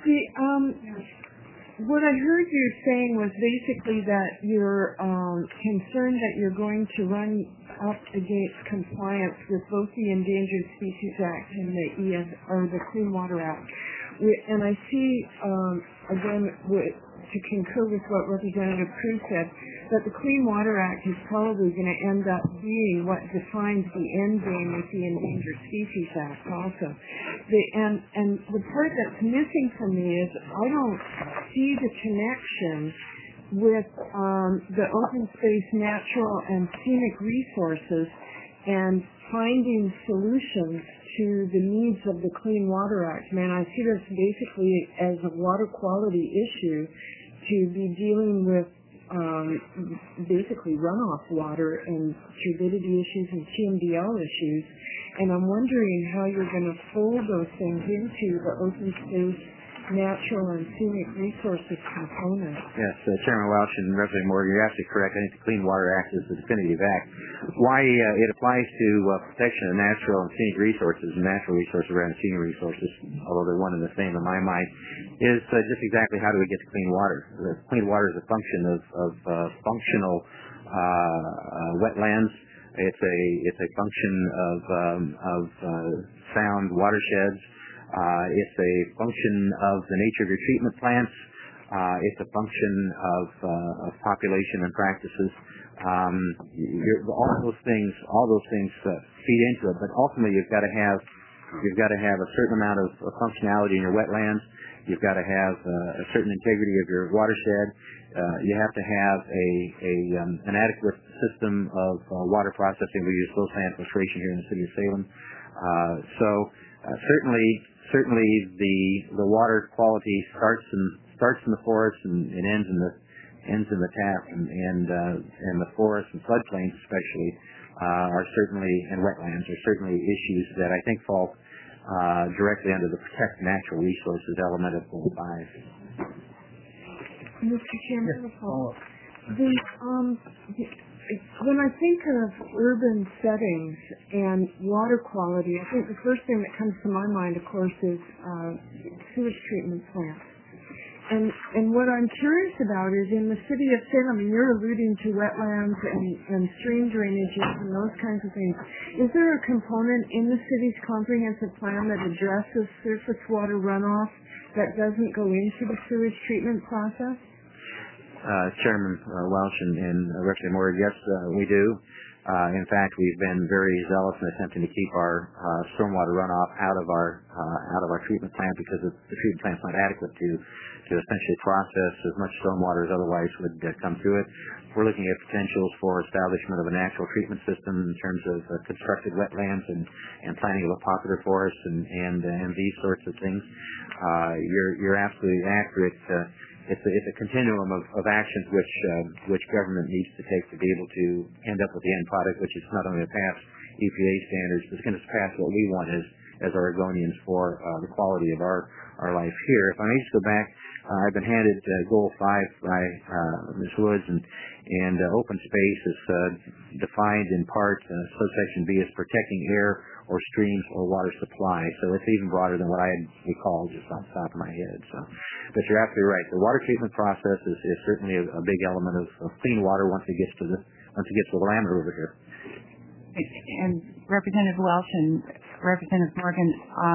What I heard you saying was basically that you're concerned that you're going to run up against compliance with both the Endangered Species Act and the Clean Water Act. And I see, again, with to concur with what Representative Cruz said, that the Clean Water Act is probably going to end up being what defines the end game with the Endangered Species Act also. And the part that's missing for me is I don't see the connection with the open space, natural and scenic resources and finding solutions to the needs of the Clean Water Act. Man, I see this basically as a water quality issue to be dealing with basically runoff water and turbidity issues and TMDL issues. And I'm wondering how you're going to fold those things into the open space, natural and scenic resources component. Yes, Chairman Welch and Representative Moore, you're absolutely correct. I think the Clean Water Act is the definitive act. Why it applies to protection of natural and scenic resources, and natural resources rather than scenic resources, although they're one and the same in my mind, is just exactly how do we get to clean water. The clean water is a function of functional wetlands. It's a function of sound watersheds. It's a function of the nature of your treatment plants. It's a function of population and practices. All those things feed into it. But ultimately, you've got to have a certain amount of functionality in your wetlands. You've got to have a certain integrity of your watershed. You have to have an adequate system of water processing. We use flow sand filtration here in the city of Salem. Certainly the water quality starts in the forest and ends in the tap, and the forests and floodplains especially are certainly, and wetlands are certainly issues that I think fall directly under the protect natural resources element of Goal 5. Mr. Chairman, when I think of urban settings and water quality, I think the first thing that comes to my mind, of course, is sewage treatment plants. And what I'm curious about is in the city of Salem, and you're alluding to wetlands and stream drainages and those kinds of things, is there a component in the city's comprehensive plan that addresses surface water runoff that doesn't go into the sewage treatment process? Chairman Welch and Representative Moore, yes, we do. In fact, we've been very zealous in attempting to keep our stormwater runoff out of our treatment plant because the treatment plant's not adequate to essentially process as much stormwater as otherwise would come through it. We're looking at potentials for establishment of a natural treatment system in terms of constructed wetlands and planting of a popular forest and these sorts of things. You're absolutely accurate. It's a continuum of actions which government needs to take to be able to end up with the end product, which is not only to pass EPA standards, but it's going to pass what we want as Oregonians for the quality of our life here. If I may just go back, I've been handed Goal 5 by Ms. Woods, and open space is defined in part, subsection B, as protecting air or streams or water supply. So it's even broader than what I had recalled just off the top of my head. But you're absolutely right. The water treatment process is certainly a big element of clean water once it gets to the Willamette River here. And Representative Welch and Representative Morgan,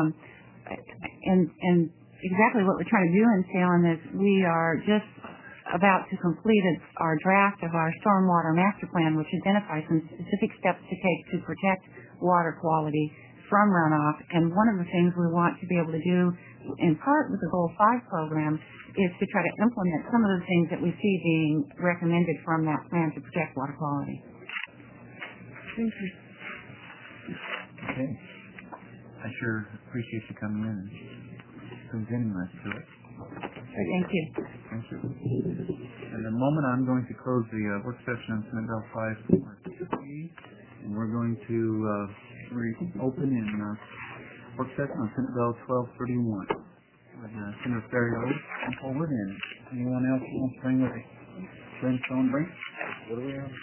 and exactly what we're trying to do in Salem is we are just about to complete our draft of our stormwater master plan, which identifies some specific steps to take to protect water quality from runoff. And one of the things we want to be able to do, in part with the Goal 5 program, is to try to implement some of the things that we see being recommended from that plan to protect water quality. Thank you. Okay. I sure appreciate you coming in and presenting us to it. Thank you. Thank you. In a moment, I'm going to close the work session on Senate Bill 543, and we're going to reopen in work session on Senate Bill 1231 with Senator Ferriero come forward, and anyone else who wants to bring with a bring? What do we have?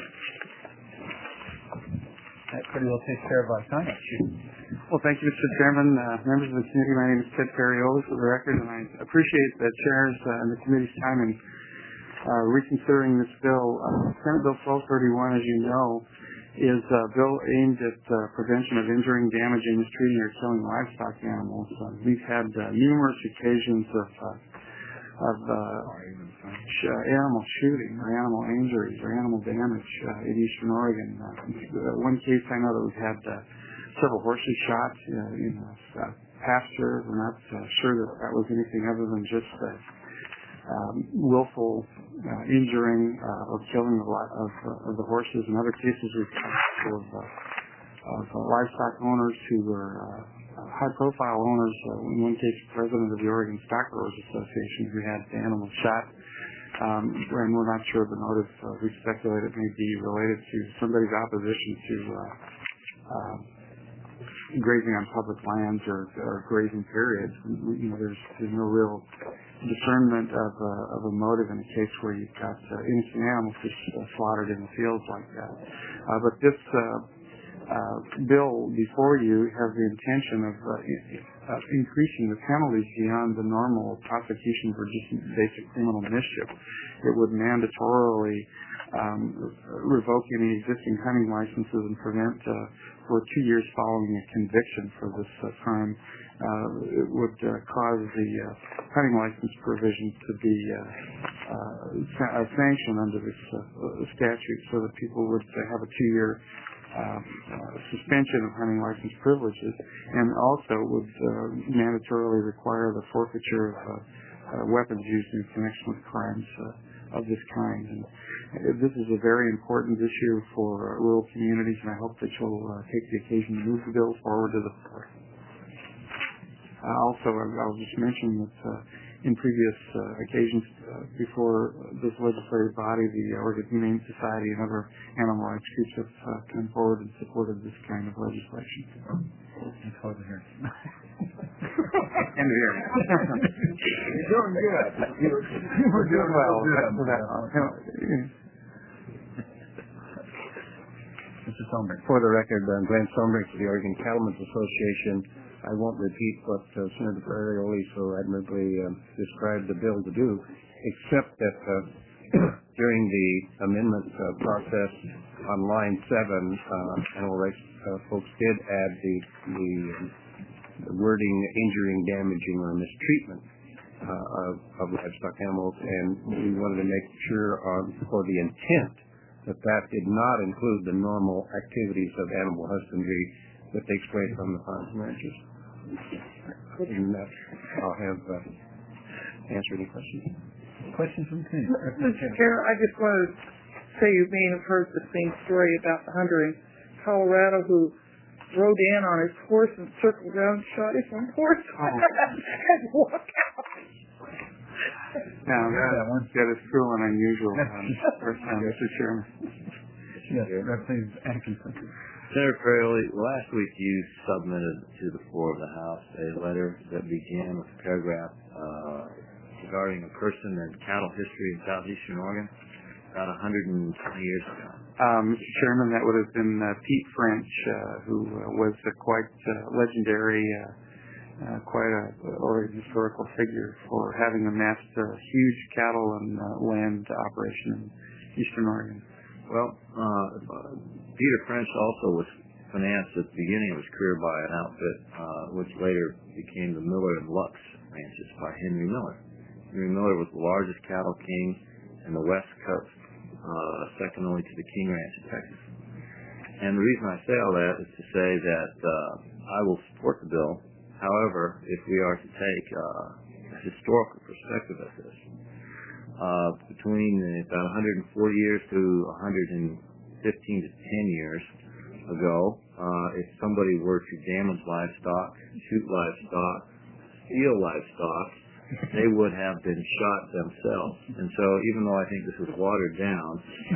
That pretty well takes care of our time. Well, thank you, Mr. Chairman, members of the committee. My name is Ted Ferriolo, for the record, and I appreciate the chair's and the committee's time in reconsidering this bill. Senate Bill 1231, as you know, is a bill aimed at prevention of injuring, damaging, mistreating, or killing livestock animals. We've had numerous occasions of animal shooting or animal injuries or animal damage in Eastern Oregon. One case I know that we've had several horses shot in pasture. We're not sure that that was anything other than just willful injuring or killing of the horses. In other cases, we've had of livestock owners who were high-profile owners. In one case, president of the Oregon Stock Growers Association, who had animals shot, and we're not sure of the motive. We speculate it may be related to somebody's opposition to grazing on public lands or grazing periods. There's no real discernment of a motive in a case where you've got innocent animals just slaughtered in the fields like that. But this bill before you has the intention of increasing the penalties beyond the normal prosecution for just basic criminal mischief. It would mandatorily revoke any existing hunting licenses and prevent for 2 years following a conviction for this crime. It would cause the hunting license provision to be sanctioned under this statute, so that people would have a 2-year suspension of hunting license privileges, and also would mandatorily require the forfeiture of weapons used in connection with crimes of this kind. And this is a very important issue for rural communities, and I hope that you'll take the occasion to move the bill forward to the floor. Also, I'll just mention that in previous occasions before this legislative body, the Oregon Humane Society and other animal rights groups have come forward and supported this kind of legislation. Let's hold it here. End of hearing. You're doing good. We're doing well. Mr. Somberg. For the record, I'm Glenn Somberg for the Oregon Cattlemen's Association. I won't repeat what Senator Ferrioli so admirably described the bill to do, except that during the amendment process on line 7, animal rights folks did add the wording injuring, damaging, or mistreatment of livestock animals, and we wanted to make sure for the intent that did not include the normal activities of animal husbandry that takes place on the farms and ranches. And I'll have answer any questions. Questions from the committee? Mr. Chair, I just wanted to say you may have heard the same story about the hunter in Colorado who rode in on his horse and circled around and shot his own horse and walked out. Now, that is cruel and unusual, Mr. Chairman. Yes, please, Atkinson. Senator Ferrioli, last week you submitted to the floor of the House a letter that began with a paragraph regarding a person and cattle history in southeastern Oregon about 120 years ago. Mr. Chairman, that would have been Pete French, who was quite legendary, quite an Oregon historical figure for having amassed a huge cattle and land operation in eastern Oregon. Well, Peter French also was financed at the beginning of his career by an outfit which later became the Miller and Lux ranches by Henry Miller. Henry Miller was the largest cattle king in the West Coast, second only to the King Ranch in Texas. And the reason I say all that is to say that I will support the bill. However, if we are to take a historical perspective of this, between about 140 years to 115 to 10 years ago, if somebody were to damage livestock, shoot livestock, steal livestock, they would have been shot themselves. And so even though I think this was watered down,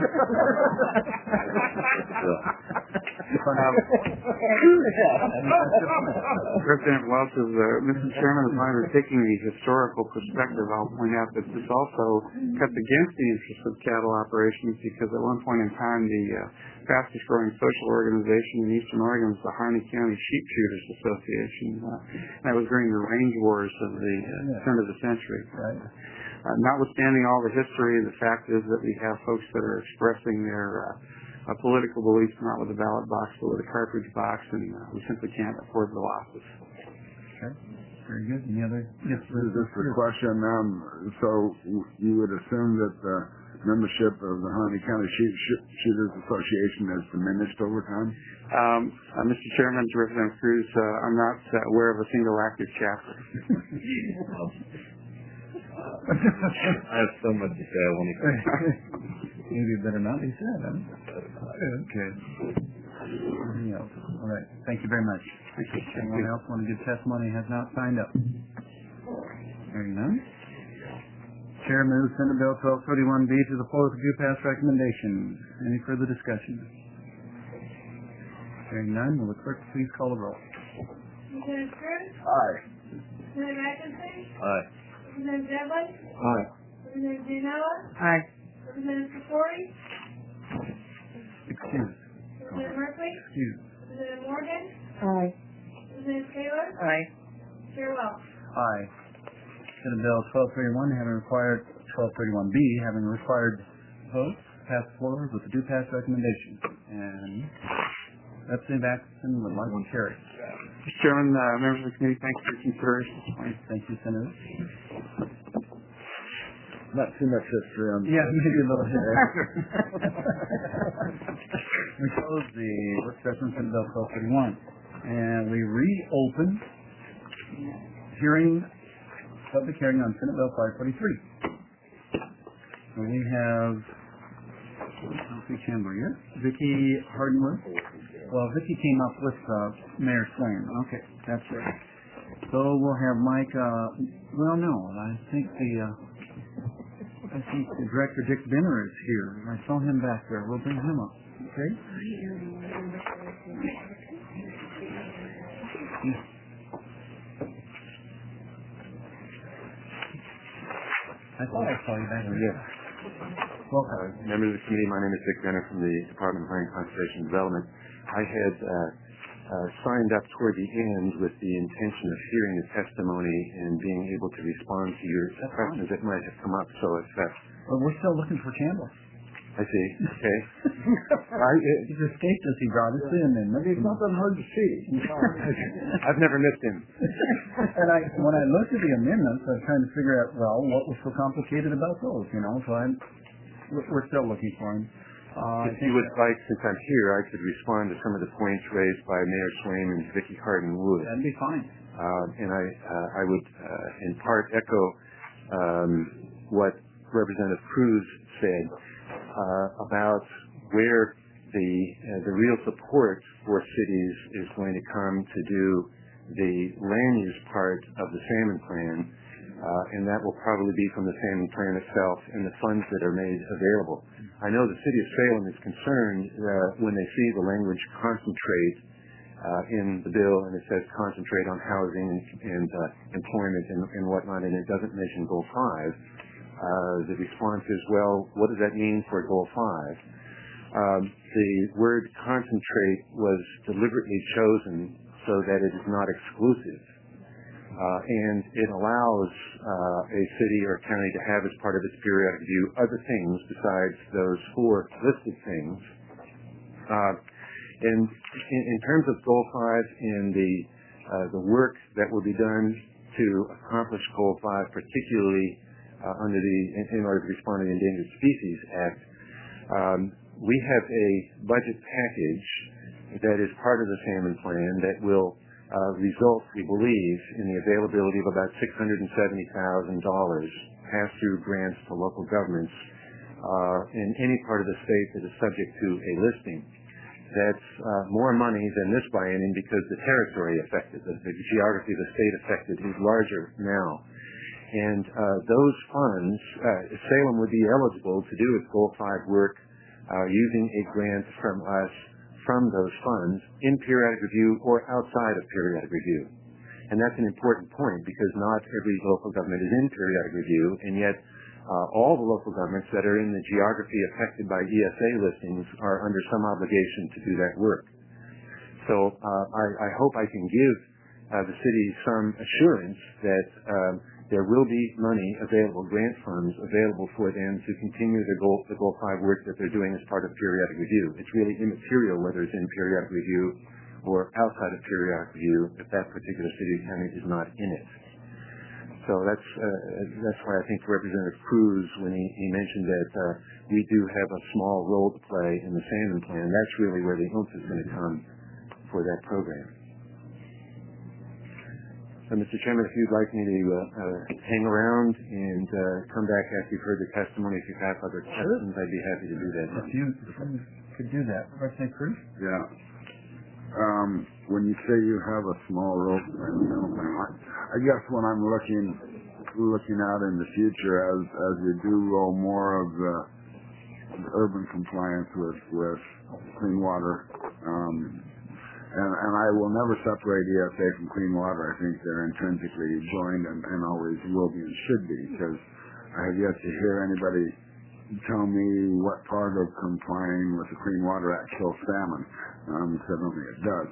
Representative Welch, Mr. Chairman, as long as we're taking the historical perspective, I'll point out that this also cuts against the interests of cattle operations, because at one point in time the fastest growing social organization in eastern Oregon was the Harney County Sheep Shooters Association. That was during the range wars of the turn of the century. Right. Notwithstanding all the history, the fact is that we have folks that are expressing their political beliefs not with a ballot box but with a cartridge box, and we simply can't afford the losses. Okay. Very good. Any other? Yes, This is a question. So you would assume that the membership of the Harney County Shooters Association has diminished over time? Mr. Chairman, to Representative Cruz, I'm not aware of a single active chapter. I have so much to say. I won't even. Maybe you better not be said, huh? Okay. Anything else? All right. Thank you very much. Anyone else want to give testimony has not signed up? Hearing none. Chair moves Senate Bill 1231B to the floor with a due pass recommendation. Any further discussion? Hearing none, will the clerk please call the roll? Representative Cruz? Aye. Representative Atkinson? Aye. Representative Devlin? Aye. Representative Gianella? Aye. Representative Tesori? Excuse. Representative Merkley? Excuse. Representative Morgan? Aye. Representative Taylor? Aye. Chair Welch? Aye. Senate Bill 1231 having required 1231B having required votes passed the floor with a due pass recommendation. And Representative Atkinson would like to carry. Mr. Chairman, members of the committee, thank you for your consideration this morning. Thank you, Senator. Not too much history on. Yeah, maybe a little bit. We close the work session Senate Bill 1231, and we reopen public hearing on Senate Bill 543. So we have Sophie Chandler here, Vicki Hardenwood. Well, Vicki came up with Mayor Swain. Okay, that's right. So we'll have Mike. I think the director, Dick Benner, is here. I saw him back there. We'll bring him up. Okay? I thought I saw you back there. Yes. Welcome. Members of the committee, my name is Dick Benner from the Department of Land Conservation and Development. I had signed up toward the end with the intention of hearing the testimony and being able to respond to your questions that might have come up. So if that's... Well, we're still looking for Chandler. I see. Okay. He's escaped us. He brought us in, and maybe it's not that hard to see. I've never missed him. And when I looked at the amendments, I was trying to figure out, what was so complicated about those, So we're still looking for him. If you would like, since I'm here, I could respond to some of the points raised by Mayor Swain and Vicki Harden-Wood. That'd be fine. And I would, in part, echo what Representative Cruz said about where the real support for cities is going to come to do the land use part of the salmon plan, and that will probably be from the salmon plan itself and the funds that are made available. I know the city of Salem is concerned when they see the language concentrate in the bill, and it says concentrate on housing and employment and whatnot, and it doesn't mention Goal 5. The response is, well, what does that mean for Goal 5? The word concentrate was deliberately chosen so that it is not exclusive. And it allows a city or county to have as part of its periodic review other things besides those four listed things. And in terms of Goal 5 and the work that will be done to accomplish Goal 5, particularly in order to respond to the Endangered Species Act, we have a budget package that is part of the salmon plan that will result, we believe, in the availability of about $670,000 pass-through grants to local governments in any part of the state that is subject to a listing. That's more money than this biennium because the territory affected, the geography of the state affected is larger now. And those funds, Salem would be eligible to do its Goal 5 work using a grant from us from those funds in periodic review or outside of periodic review. And that's an important point because not every local government is in periodic review, and yet all the local governments that are in the geography affected by ESA listings are under some obligation to do that work. So I hope I can give the city some assurance that there will be money available, grant funds available for them to continue the Goal 5 work that they're doing as part of periodic review. It's really immaterial whether it's in periodic review or outside of periodic review if that particular city or county is not in it. So that's why I think Representative Cruz, when he mentioned that we do have a small role to play in the salmon plan, that's really where the oomph is going to come for that program. So, Mr. Chairman, if you'd like me to hang around and come back after you've heard the testimony, if you have other questions, I'd be happy to do that. If you could do that. Representative Cruz? Yeah. When you say you have a small role, I guess when I'm looking out in the future as we do roll more of the urban compliance with clean water, and I will never separate ESA from clean water. I think they're intrinsically joined and always will be and should be, because I have yet to hear anybody tell me what part of complying with the Clean Water Act kills salmon, because I don't think it does.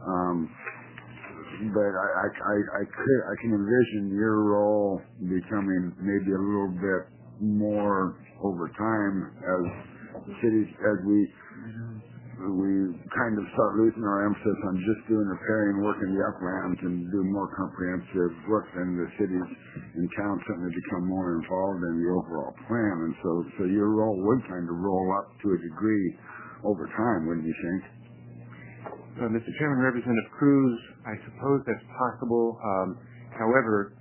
But I can envision your role becoming maybe a little bit more over time as cities, as we kind of start losing our emphasis on just doing riparian work in the uplands and do more comprehensive work, and the cities and towns certainly become more involved in the overall plan. And so your role would kind of roll up to a degree over time, wouldn't you think? Mr. Chairman, Representative Cruz, I suppose that's possible. However,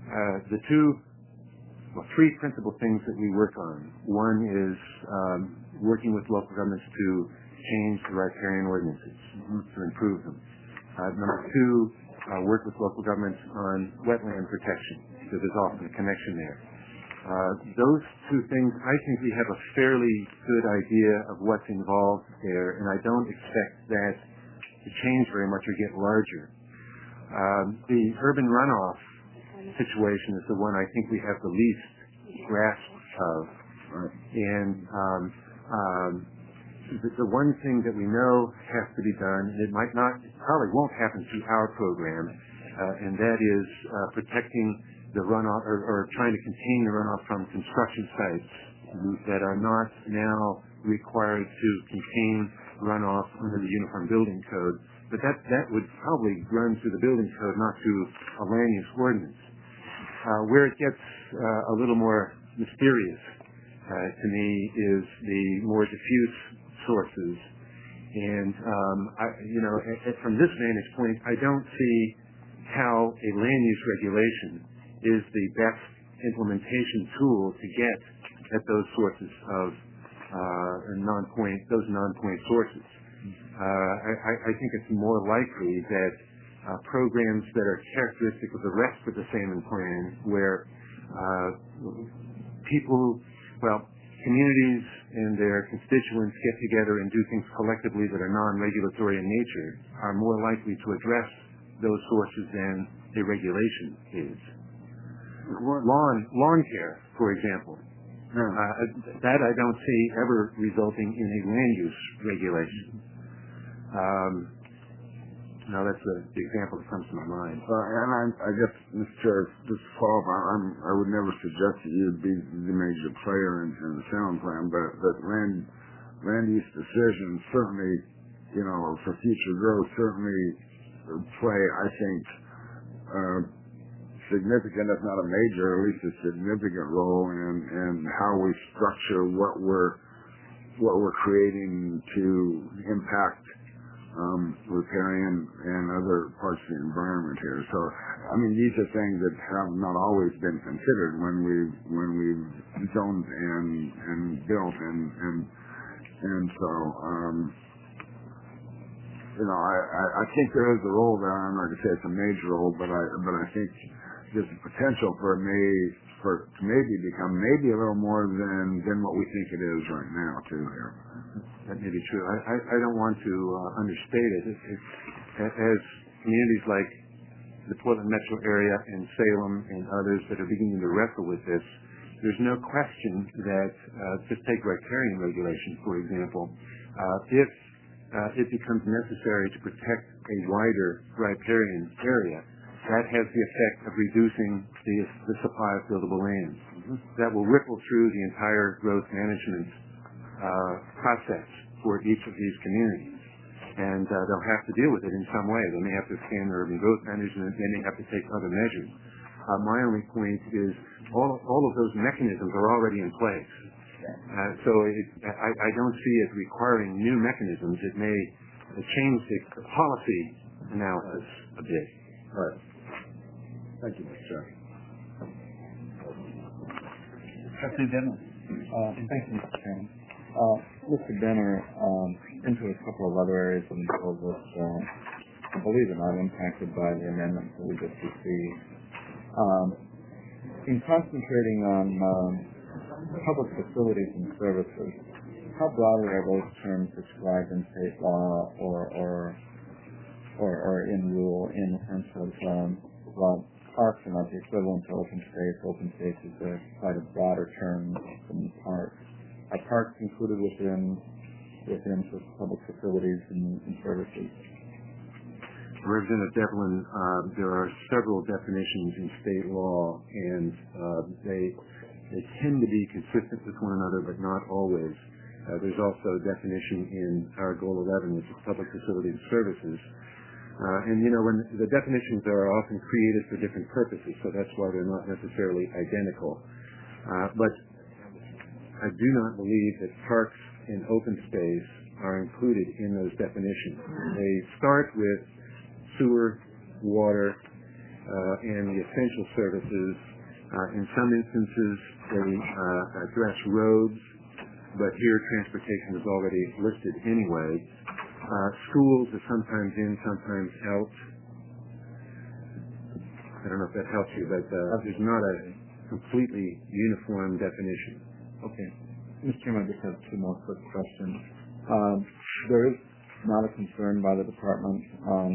three principal things that we work on. One is working with local governments to change the riparian ordinances, to improve them. Number two, work with local governments on wetland protection, because there's often a connection there. Those two things, I think we have a fairly good idea of what's involved there, and I don't expect that to change very much or get larger. The urban runoff situation is the one I think we have the least grasp of. And the one thing that we know has to be done, and it probably won't happen through our program, and that is protecting the runoff, or trying to contain the runoff from construction sites that are not now required to contain runoff under the Uniform Building Code. But that would probably run through the building code, not through a land use ordinance. Where it gets a little more mysterious to me is the more diffuse sources. And from this vantage point, I don't see how a land use regulation is the best implementation tool to get at those sources of non-point sources. I think it's more likely that programs that are characteristic of the rest of the salmon plan, where communities and their constituents get together and do things collectively that are non-regulatory in nature, are more likely to address those sources than a regulation is. Lawn care, for example. That I don't see ever resulting in a land use regulation. That's the example that comes to my mind. And I guess, Mr. Chair, just to follow up, I would never suggest that you'd be the major player in the salmon plan, but land use decisions certainly, for future growth, certainly play, I think, significant, if not a major, at least a significant role in how we structure what we're creating to impact riparian and other parts of the environment here. So, these are things that have not always been considered when we've zoned and built, and so I think there is a role there. I'm not going to say it's a major role, but I think there's a potential for to maybe become maybe a little more than what we think it is right now too here. That may be true. I don't want to understate it. As communities like the Portland metro area and Salem and others that are beginning to wrestle with this, there's no question that, just take riparian regulation, for example, if it becomes necessary to protect a wider riparian area, that has the effect of reducing the supply of buildable land. That will ripple through the entire growth management process for each of these communities. and they'll have to deal with it in some way. They may have to expand their urban growth management, they may have to take other measures. My only point is all of those mechanisms are already in place. So I don't see it requiring new mechanisms. It may change the policy analysis a bit. All right. Thank you, Mr. Chair. Trustee Benner. Thank you, Mr. Chairman. Mr. Benner into a couple of other areas of the bill that I believe are not impacted by the amendments that we just received. In concentrating on public facilities and services, how broadly are those terms described in state law or in rule in the sense of parks are not the equivalent to open space. Open space is quite a broader term than parks. Are parks included within public facilities and services? Representative Devlin, there are several definitions in state law, and they tend to be consistent with one another, but not always. There's also a definition in our Goal 11, which is public facilities and services. And when the definitions are often created for different purposes, so that's why they're not necessarily identical. But I do not believe that parks and open space are included in those definitions. They start with sewer, water, and the essential services. In some instances, they address roads, but here transportation is already listed anyway. Schools are sometimes in, sometimes out. I don't know if that helps you, but there's not a completely uniform definition. Okay. Mr. Chairman, I just have two more quick questions. There is not a concern by the department on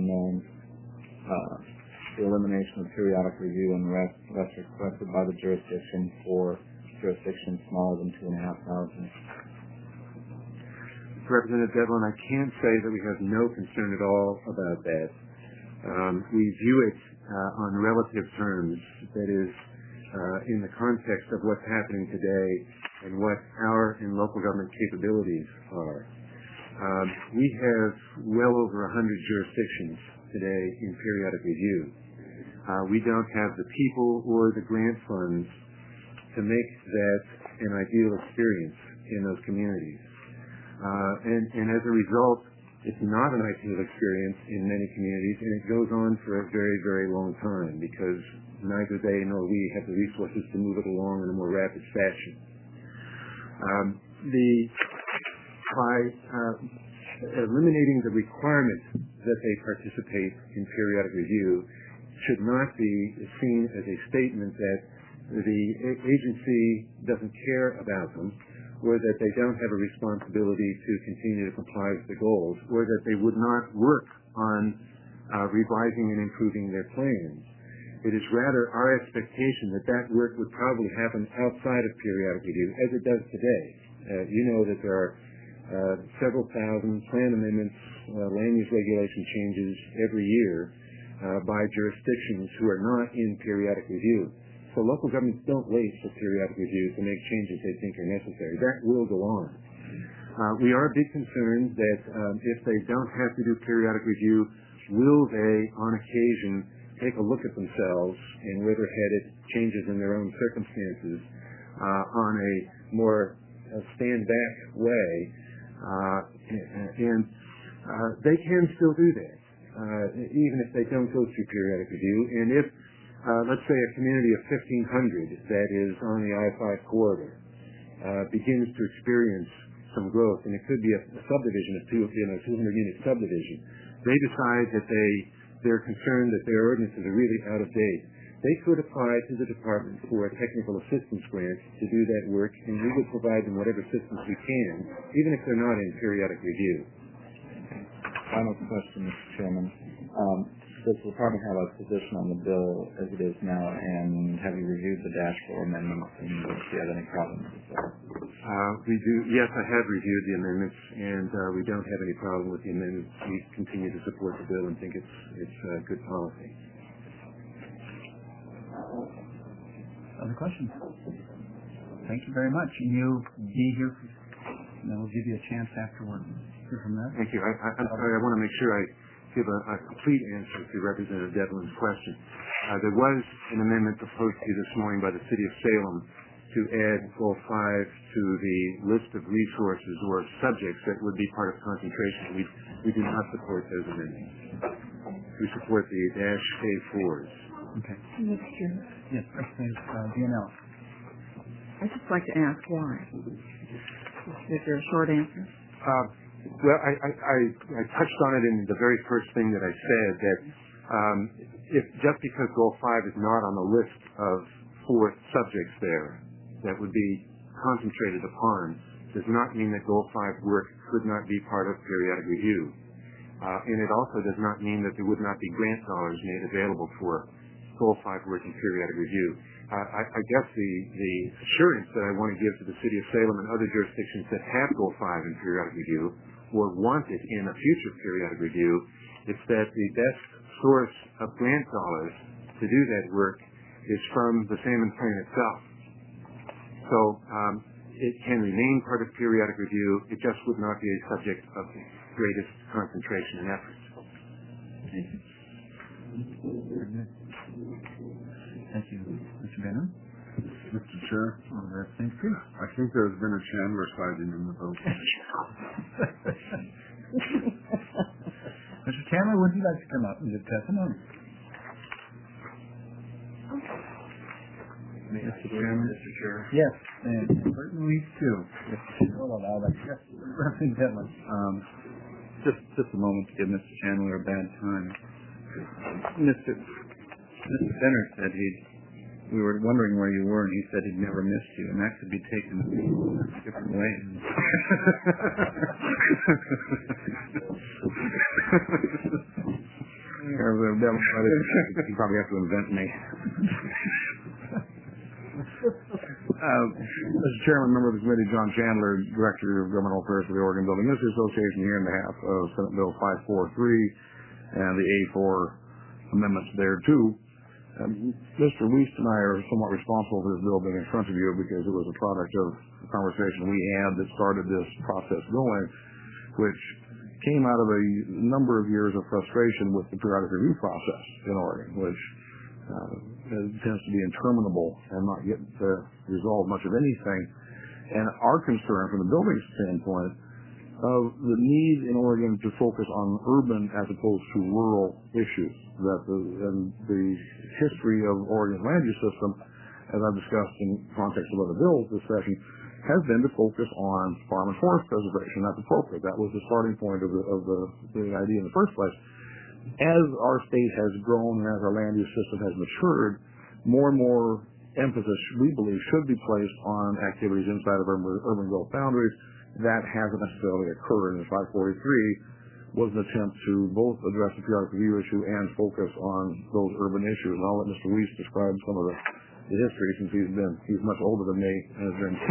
the elimination of periodic review and rest requested by the jurisdiction for jurisdictions smaller than 2,500. Representative Devlin, I can't say that we have no concern at all about that. We view it on relative terms, that is, in the context of what's happening today and what our and local government capabilities are. We have well over 100 jurisdictions today in periodic review. We don't have the people or the grant funds to make that an ideal experience in those communities. And as a result, it's not an ideal experience in many communities, and it goes on for a very, very long time because neither they nor we have the resources to move it along in a more rapid fashion. By eliminating the requirement that they participate in periodic review should not be seen as a statement that the agency doesn't care about them, or that they don't have a responsibility to continue to comply with the goals, or that they would not work on revising and improving their plans. It is rather our expectation that that work would probably happen outside of periodic review, as it does today. You know that there are several thousand plan amendments, land use regulation changes every year by jurisdictions who are not in periodic review. So local governments don't wait for periodic review to make changes they think are necessary. That will go on. We are a bit concerned that if they don't have to do periodic review, will they, on occasion, take a look at themselves and where they're headed, changes in their own circumstances, on a more stand-back way, and they can still do that, even if they don't go through periodic review. And if let's say a community of 1,500 that is on the I-5 corridor begins to experience some growth, and it could be a subdivision of 200-unit subdivision. They decide that they're concerned that their ordinances are really out of date. They could apply to the department for a technical assistance grant to do that work, and we will provide them whatever assistance we can, even if they're not in periodic review. Final question, Mr. Chairman. Does the department have a position on the bill as it is now, and have you reviewed the Dash 4 amendments, and do you have any problems with that? We do. Yes, I have reviewed the amendments, and we don't have any problem with the amendments. We continue to support the bill and think it's good policy. Other questions? Thank you very much. And you'll be here, and we'll give you a chance afterward. answer from that. Thank you. I'm sorry. I want to make sure I give a complete answer to Representative Devlin's question. There was an amendment proposed to you this morning by the City of Salem to add Goal 5 to the list of resources or subjects that would be part of concentration. We do not support those amendments. We support the -A4s. Okay. Mr. Chair, Yes, Representative DNL. I'd just like to ask why. Is there a short answer? Well, I touched on it in the very first thing that I said, that if just because Goal 5 is not on the list of 4 subjects there that would be concentrated upon, does not mean that Goal 5 work could not be part of periodic review. And it also does not mean that there would not be grant dollars made available for Goal 5 work in periodic review. I guess the assurance that I want to give to the City of Salem and other jurisdictions that have Goal 5 in periodic review or want it in a future periodic review is that the best source of grant dollars to do that work is from the salmon plain itself. So it can remain part of periodic review. It just would not be a subject of the greatest concentration and effort. Thank you. Thank you. Mr. Benham? Mr. Chair, Thank you. I think there's been a Chandler sighting in the vote. Mr. Chandler, would you like to come up and give testimony? Mr. Chair. Yes, and Burton Weiss too. Hold on, Alex. Yes, Representative Devlin. Just a moment to give Mr. Chandler a bad time. Mr. Benner said we were wondering where you were, and he said he'd never missed you, and that could be taken different ways. You probably have to invent me. Mr. Chairman, member of the committee, John Chandler, Director of Governmental Affairs for the Oregon Building Industry Association, here on behalf of Senate Bill 543 and the A4 amendments there too. Mr. Weiss and I are somewhat responsible for this bill being in front of you because it was a product of a conversation we had that started this process going, which came out of a number of years of frustration with the periodic review process in Oregon, which tends to be interminable and not get to resolve much of anything. And our concern from the building standpoint of the need in Oregon to focus on urban as opposed to rural issues, and the history of Oregon's land use system, as I've discussed in context of other bills this session, has been to focus on farm and forest preservation. That's appropriate. That was the starting point of the idea in the first place. As our state has grown and as our land use system has matured, more and more emphasis, we believe, should be placed on activities inside of urban growth boundaries. That hasn't necessarily occurred, and 543 was an attempt to both address the periodic review issue and focus on those urban issues. And I'll let Mr. Weiss describe some of the history, since he's much older than me and has been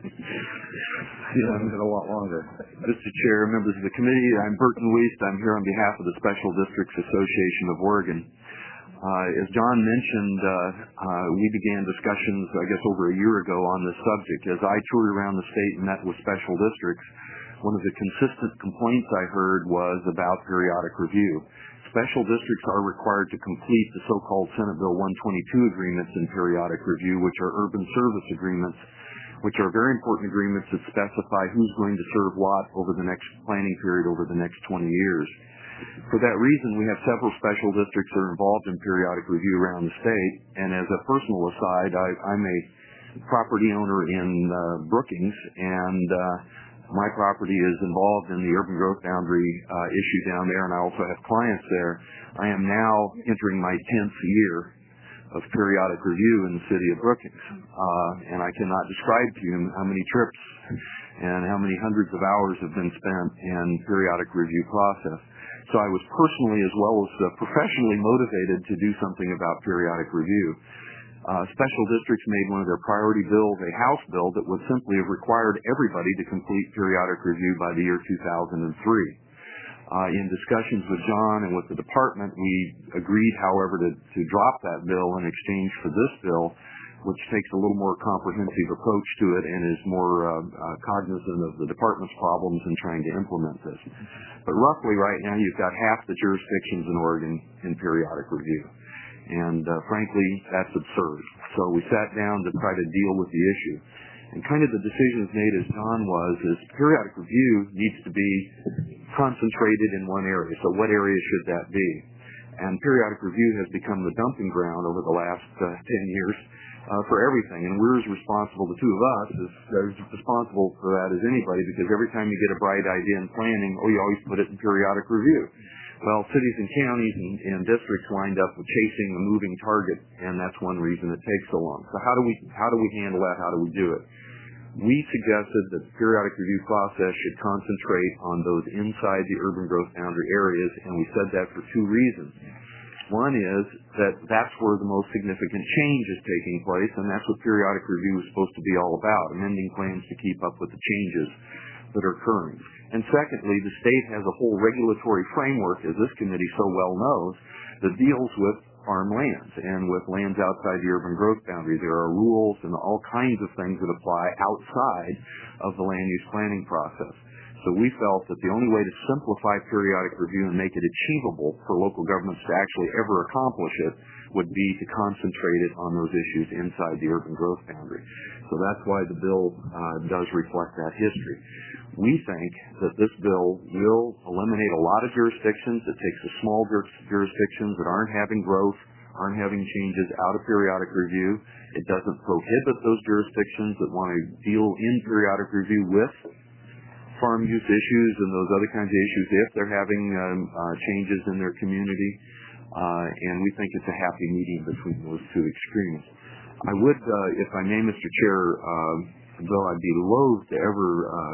it a lot longer. Mr. Chair, members of the committee, I'm Burton Weiss. I'm here on behalf of the Special Districts Association of Oregon. As John mentioned, we began discussions, I guess, over a year ago on this subject. As I toured around the state and met with special districts, one of the consistent complaints I heard was about periodic review. Special districts are required to complete the so-called Senate Bill 122 agreements in periodic review, which are urban service agreements, which are very important agreements that specify who's going to serve what over the next planning period over the next 20 years. For that reason, we have several special districts that are involved in periodic review around the state, and as a personal aside, I'm a property owner in Brookings, and my property is involved in the urban growth boundary issue down there, and I also have clients there. I am now entering my 10th year of periodic review in the city of Brookings, and I cannot describe to you how many trips and how many hundreds of hours have been spent in periodic review process. So I was personally as well as professionally motivated to do something about periodic review. Special districts made one of their priority bills a House bill that would simply have required everybody to complete periodic review by the year 2003. In discussions with John and with the department, we agreed, however, to drop that bill in exchange for this bill, which takes a little more comprehensive approach to it and is more cognizant of the department's problems in trying to implement this. But roughly right now you've got half the jurisdictions in Oregon in periodic review. And frankly, that's absurd. So we sat down to try to deal with the issue. And kind of the decisions made, as John was, is periodic review needs to be concentrated in one area. So what area should that be? And periodic review has become the dumping ground over the last 10 years for everything. And we're as responsible, the two of us, as responsible for that as anybody, because every time you get a bright idea in planning, you always put it in periodic review. Well, cities and counties and districts wind up with chasing a moving target, and that's one reason it takes so long. So how do we handle that? How do we do it? We suggested that the periodic review process should concentrate on those inside the urban growth boundary areas, and we said that for two reasons. One is that that's where the most significant change is taking place, and that's what periodic review is supposed to be all about, amending plans to keep up with the changes that are occurring. And secondly, the state has a whole regulatory framework, as this committee so well knows, that deals with farm lands and with lands outside the urban growth boundary. There are rules and all kinds of things that apply outside of the land use planning process. So we felt that the only way to simplify periodic review and make it achievable for local governments to actually ever accomplish it would be to concentrate it on those issues inside the urban growth boundary. So that's why the bill does reflect that history. We think that this bill will eliminate a lot of jurisdictions. It takes the small jurisdictions that aren't having growth, aren't having changes out of periodic review. It doesn't prohibit those jurisdictions that want to deal in periodic review with farm use issues and those other kinds of issues if they're having changes in their community. And we think it's a happy medium between those two extremes. I would, if I may, Mr. Chair, though I'd be loath to ever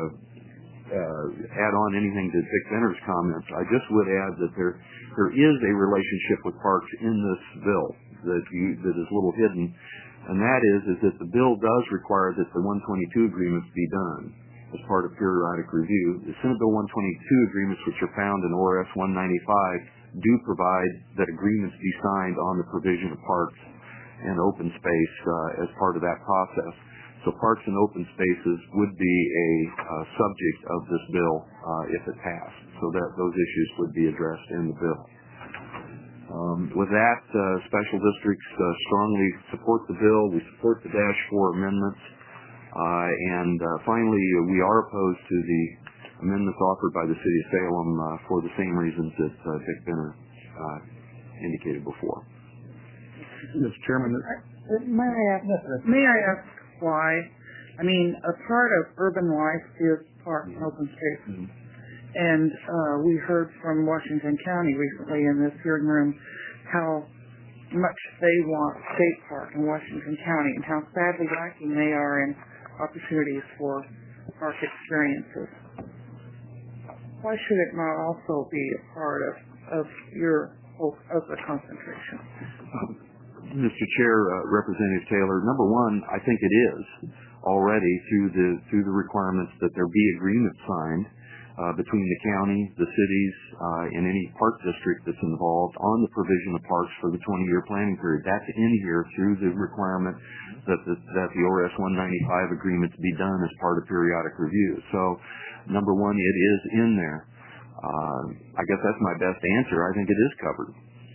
add on anything to Dick Benner's comments, I just would add that there is a relationship with parks in this bill that is a little hidden, and that is that the bill does require that the 122 agreements be done as part of periodic review. The Senate Bill 122 agreements, which are found in ORS 195, do provide that agreements be signed on the provision of parks and open space as part of that process. So parks and open spaces would be a subject of this bill if it passed, so that those issues would be addressed in the bill. With that, special districts strongly support the bill. We support the -4 amendments. And finally, we are opposed to the amendments offered by the City of Salem for the same reasons that Dick Benner indicated before. Mr. Chairman, may I ask why? I mean, a part of urban life is park and open spaces. And we heard from Washington County recently in this hearing room how much they want state park in Washington County and how sadly lacking they are in opportunities for park experiences. Why should it not also be a part of the concentration? Mr. Chair, Representative Taylor, number one, I think it is already through the requirements that there be agreements signed between the county, the cities, and any park district that's involved on the provision of parks for the 20-year planning period. That's in here through the requirement that the ORS 195 agreements be done as part of periodic review. So, number one, it is in there. I guess that's my best answer. I think it is covered.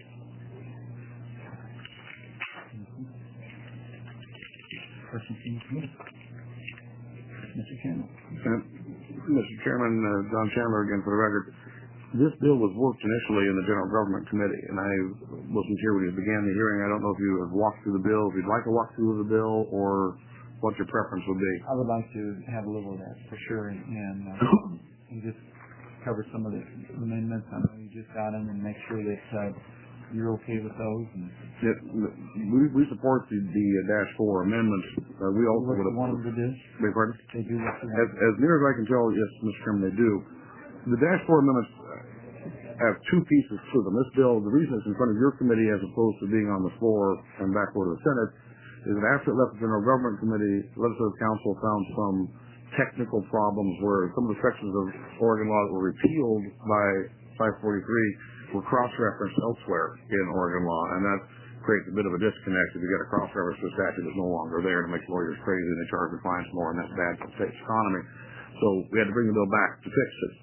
Questions from the committee? Mr. Chandler. Mr. Chairman, John Chandler again for the record. This bill was worked initially in the General Government Committee, and I wasn't here when you began the hearing. I don't know if you have walked through the bill, if you'd like a walkthrough of the bill, or what your preference would be. I would like to have a little of that for sure, and just cover some of the amendments. I know you just got them, and make sure that you're okay with those. And we support the -4 amendments. We also what you want them to do? Beg pardon? They do what you want. As near as I can tell, yes, Mr. Chairman, they do. The -4 amendments have two pieces to them. This bill, the reason it's in front of your committee as opposed to being on the floor and backward to the Senate, is that after it left the General Government Committee, the Legislative Council found some technical problems where some of the sections of Oregon law that were repealed by 543 were cross-referenced elsewhere in Oregon law, and that creates a bit of a disconnect if you get a cross-reference to a statute that's no longer there, and it makes lawyers crazy and they charge their clients more, and that's bad for the state's economy. So we had to bring the bill back to fix it.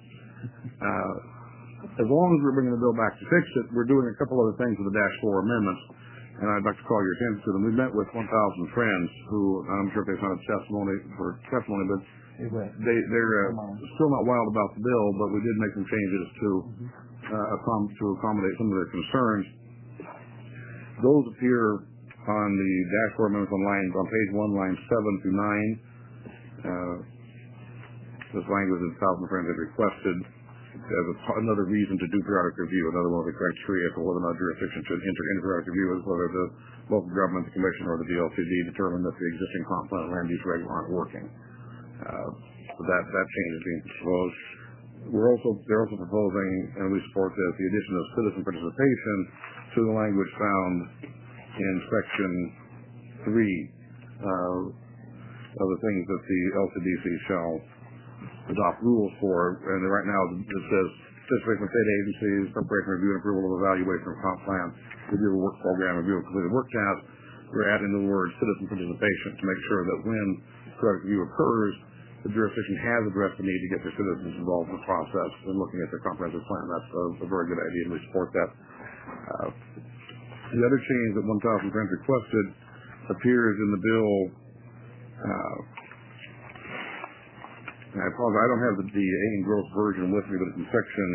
As long as we're bringing the bill back to fix it, we're doing a couple other things with the -4 amendments, and I'd like to call your attention to them. We met with 1,000 friends who, I'm sure if they signed up testimony, but they're still not wild about the bill, but we did make some changes to accommodate some of their concerns. Those appear on the -4 amendments on page 1, lines 7 through 9. This language that 1,000 friends had requested as another reason to do periodic review. Another one of the criteria for whether or not jurisdiction should enter into periodic review is whether the local government, the commission, or the DLCD determine that the existing comp plan and land use regs aren't working. So that change is being proposed. They're also proposing, and we support this, the addition of citizen participation to the language found in section 3 of the things that the LCDC shall adopt rules for. And right now it says participation with state agencies, preparation, review, and approval of evaluation of comp plan, review of work program, review of completed work tasks. We're adding the word citizen participation to make sure that when periodic review occurs, the jurisdiction has addressed the need to get their citizens involved in the process and looking at their comprehensive plan. That's a very good idea, and we support that. The other change that 1,000 friends requested appears in the bill. I apologize, I don't have the Aiden Gross version with me, but it's in section.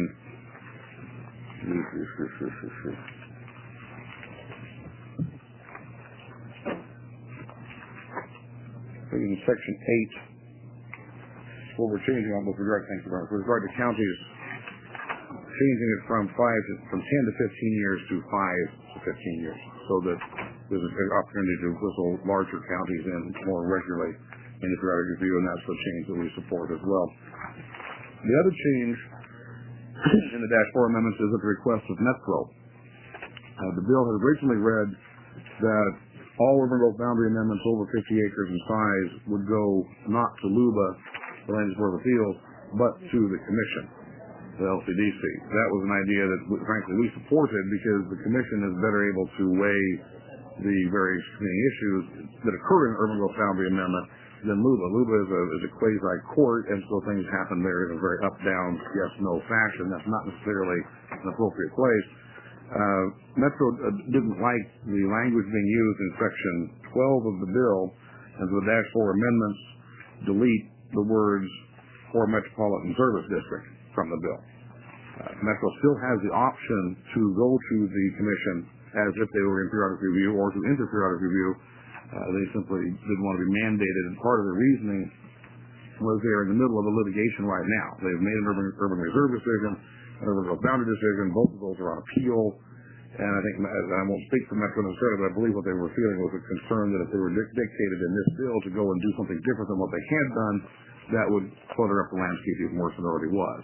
In section 8. What we're changing on with regard to counties, changing it from 10 to 15 years to 5 to 15 years, so that there's an opportunity to whistle larger counties in more regularly in the periodic review, and that's the change that we support as well. The other change in the -4 amendments is at the request of Metro. The bill had originally read that all urban growth boundary amendments over 50 acres in size would go not to LUBA, the Land Use Board of Appeals, but to the Commission, the LCDC. That was an idea that, frankly, we supported because the Commission is better able to weigh the various community issues that occur in urban growth boundary amendment than LUBA. LUBA is a quasi-court, and so things happen there in a very up-down, yes-no fashion. That's not necessarily an appropriate place. Metro didn't like the language being used in Section 12 of the bill, and so the -4 amendments delete the words "for Metropolitan Service District" from the bill. Metro still has the option to go to the Commission as if they were in periodic review or to enter periodic review. They simply didn't want to be mandated, and part of the reasoning was they're in the middle of a litigation right now. They've made an urban reserve decision, an urban growth boundary decision. Both of those are on appeal, and I think, I won't speak for Metro necessarily, but I believe what they were feeling was a concern that if they were dictated in this bill to go and do something different than what they had done, that would clutter up the landscape even worse than it already was.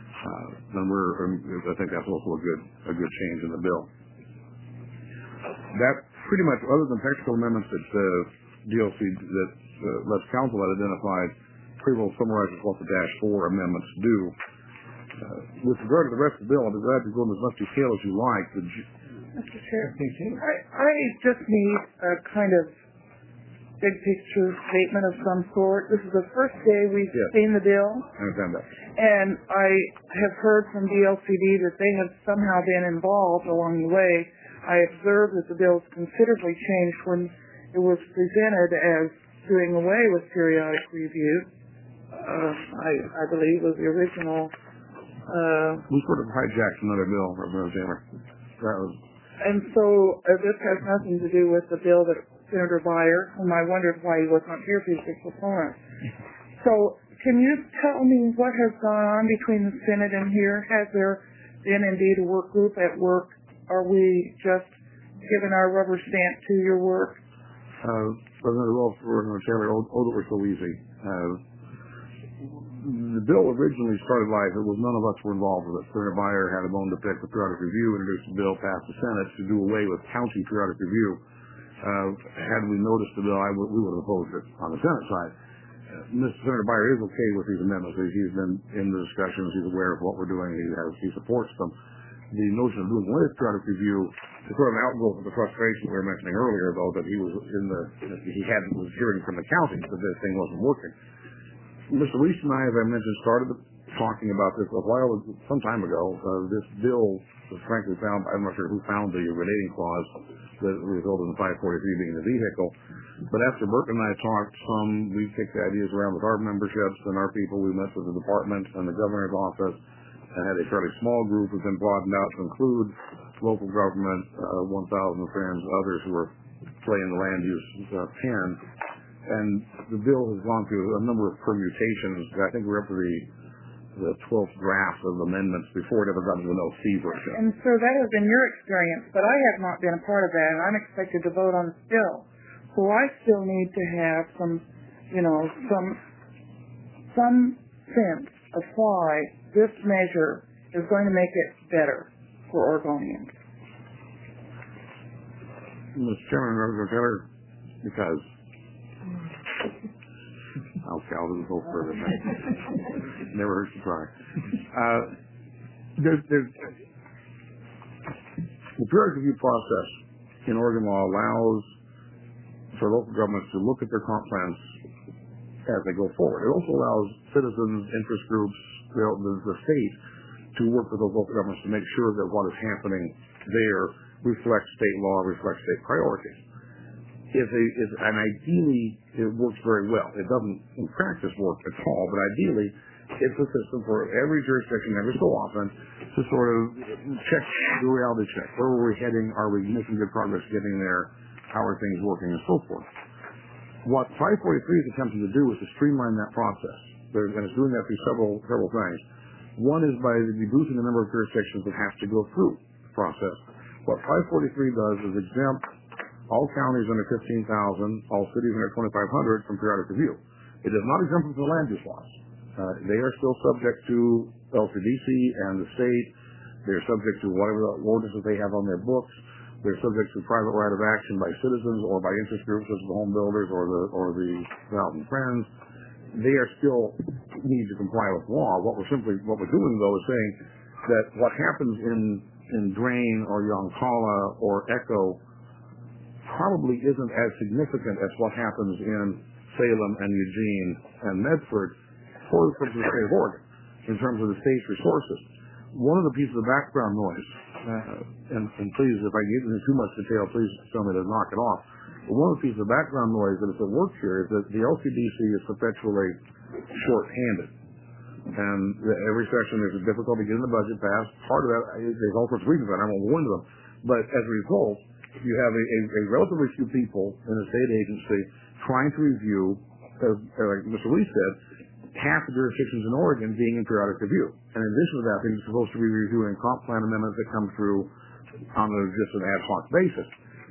I think that's also a good change in the bill. That pretty much, other than technical amendments that DLC, that Les Council had identified, pretty well summarizes what the -4 amendments do. With regard to the rest of the bill, I'll be glad to go into as much detail as you like. Mr. Chair, I just need a kind of big picture statement of some sort. This is the first day we've seen the bill. I understand that. And I have heard from DLCD that they have somehow been involved along the way. I observed that the bill considerably changed when it was presented as doing away with periodic review. I believe was the original. We sort of hijacked another bill, Representative Taylor. And so this has nothing to do with the bill that Senator Beyer, whom I wondered why he was not here, if he's a proponent. So can you tell me what has gone on between the Senate and here? Has there been indeed a work group at work? Are we just giving our rubber stamp to your work? President Rolfe, Representative Taylor, it was so easy. The bill originally started life, it was none of us were involved with it. Senator Beyer had a bone to pick with periodic review, introduced a bill, passed the Senate to do away with county periodic review. Had we noticed the bill, we would have opposed it on the Senate side. Senator Beyer is okay with these amendments. He's been in the discussions. He's aware of what we're doing. He supports them. the notion of doing away with periodic review is sort of an outgrowth of the frustration we were mentioning earlier, though, that he was was hearing from the county that this thing wasn't working. Mr. Weiss and I, as I mentioned, started talking about this some time ago. This bill was frankly found, I'm not sure who found the relating clause that resulted in 543 being the vehicle. But after Burke and I talked some, we kicked the ideas around with our memberships and our people. We met with the department and the governor's office and had a fairly small group who's been broadened out to include local government, 1,000 friends, others who are playing the land use pen. And the bill has gone through a number of permutations. I think we're up to the 12th draft of amendments before it ever got to the LC version. And so that has been your experience, but I have not been a part of that, and I'm expected to vote on this bill. So I still need to have some sense of why this measure is going to make it better for Oregonians. Mr. Chairman, Representative Taylor, because I'll go further. Never hurts to try. The periodic review process in Oregon law allows for local governments to look at their comp plans as they go forward. It also allows citizens, interest groups, the state to work with those local governments to make sure that what is happening there reflects state law, reflects state priorities. And ideally, it works very well. It doesn't, in practice, work at all, but ideally, it's a system for every jurisdiction, every so often, to sort of check, do a reality check. Where are we heading? Are we making good progress getting there? How are things working, and so forth. What 543 is attempting to do is to streamline that process. And it's doing that through several things. One is by reducing the number of jurisdictions that have to go through the process. What 543 does is exempt all counties under 15,000, all cities under 2,500 from periodic review. It does not exempt them from the land use laws. They are still subject to LCDC and the state. They're subject to whatever ordinances they have on their books. They're subject to private right of action by citizens or by interest groups such as the home builders or the Thousand Friends. They are still need to comply with law. What we're doing though is saying that what happens in Drain or Yoncalla or Echo probably isn't as significant as what happens in Salem and Eugene and Medford for the state of Oregon in terms of the state's resources. One of the pieces of background noise, and please, if I get into too much detail, please tell me to knock it off. But one of the pieces of background noise that is at work here is that the LCDC is perpetually short-handed. And every session there's a difficulty getting the budget passed. Part of that, there's all sorts of reasons for that. I won't go into them. But as a result, you have a relatively few people in a state agency trying to review, like Mr. Lee said, half the jurisdictions in Oregon being in periodic review. And in addition to that, they're supposed to be reviewing comp plan amendments that come through on just an ad hoc basis.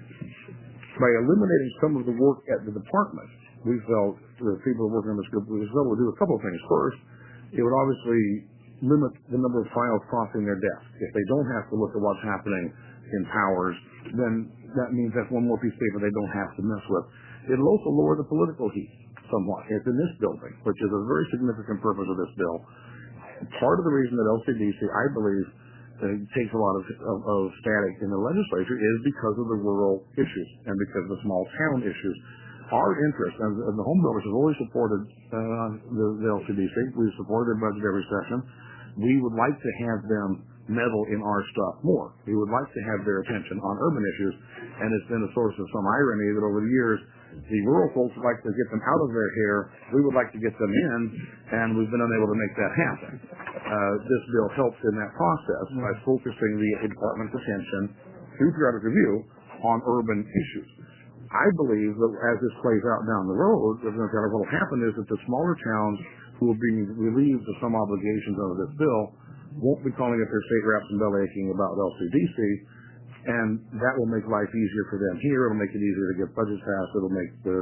By eliminating some of the work at the department, we felt, the people working on this group, we felt would do a couple of things. First, it would obviously limit the number of files crossing their desk. If they don't have to look at what's happening in Powers, then that means that's one more piece of paper they don't have to mess with. It'll also lower the political heat somewhat. It's in this building, which is a very significant purpose of this bill. Part of the reason that LCDC, I believe, takes a lot of static in the legislature is because of the rural issues and because of the small town issues. Our interest, and the home builders have always supported the LCDC. We've supported their budget every session. We would like to have them meddle in our stuff more. We would like to have their attention on urban issues, and it's been a source of some irony that over the years, the rural folks would like to get them out of their hair. We would like to get them in, and we've been unable to make that happen. This bill helps in that process by focusing the department's attention through periodic review on urban issues. I believe that as this plays out down the road, what will happen is that the smaller towns who will be relieved of some obligations under this bill won't be calling up their state reps and bellaching about LCDC, and that will make life easier for them here. It'll make it easier to get budgets passed. It'll make the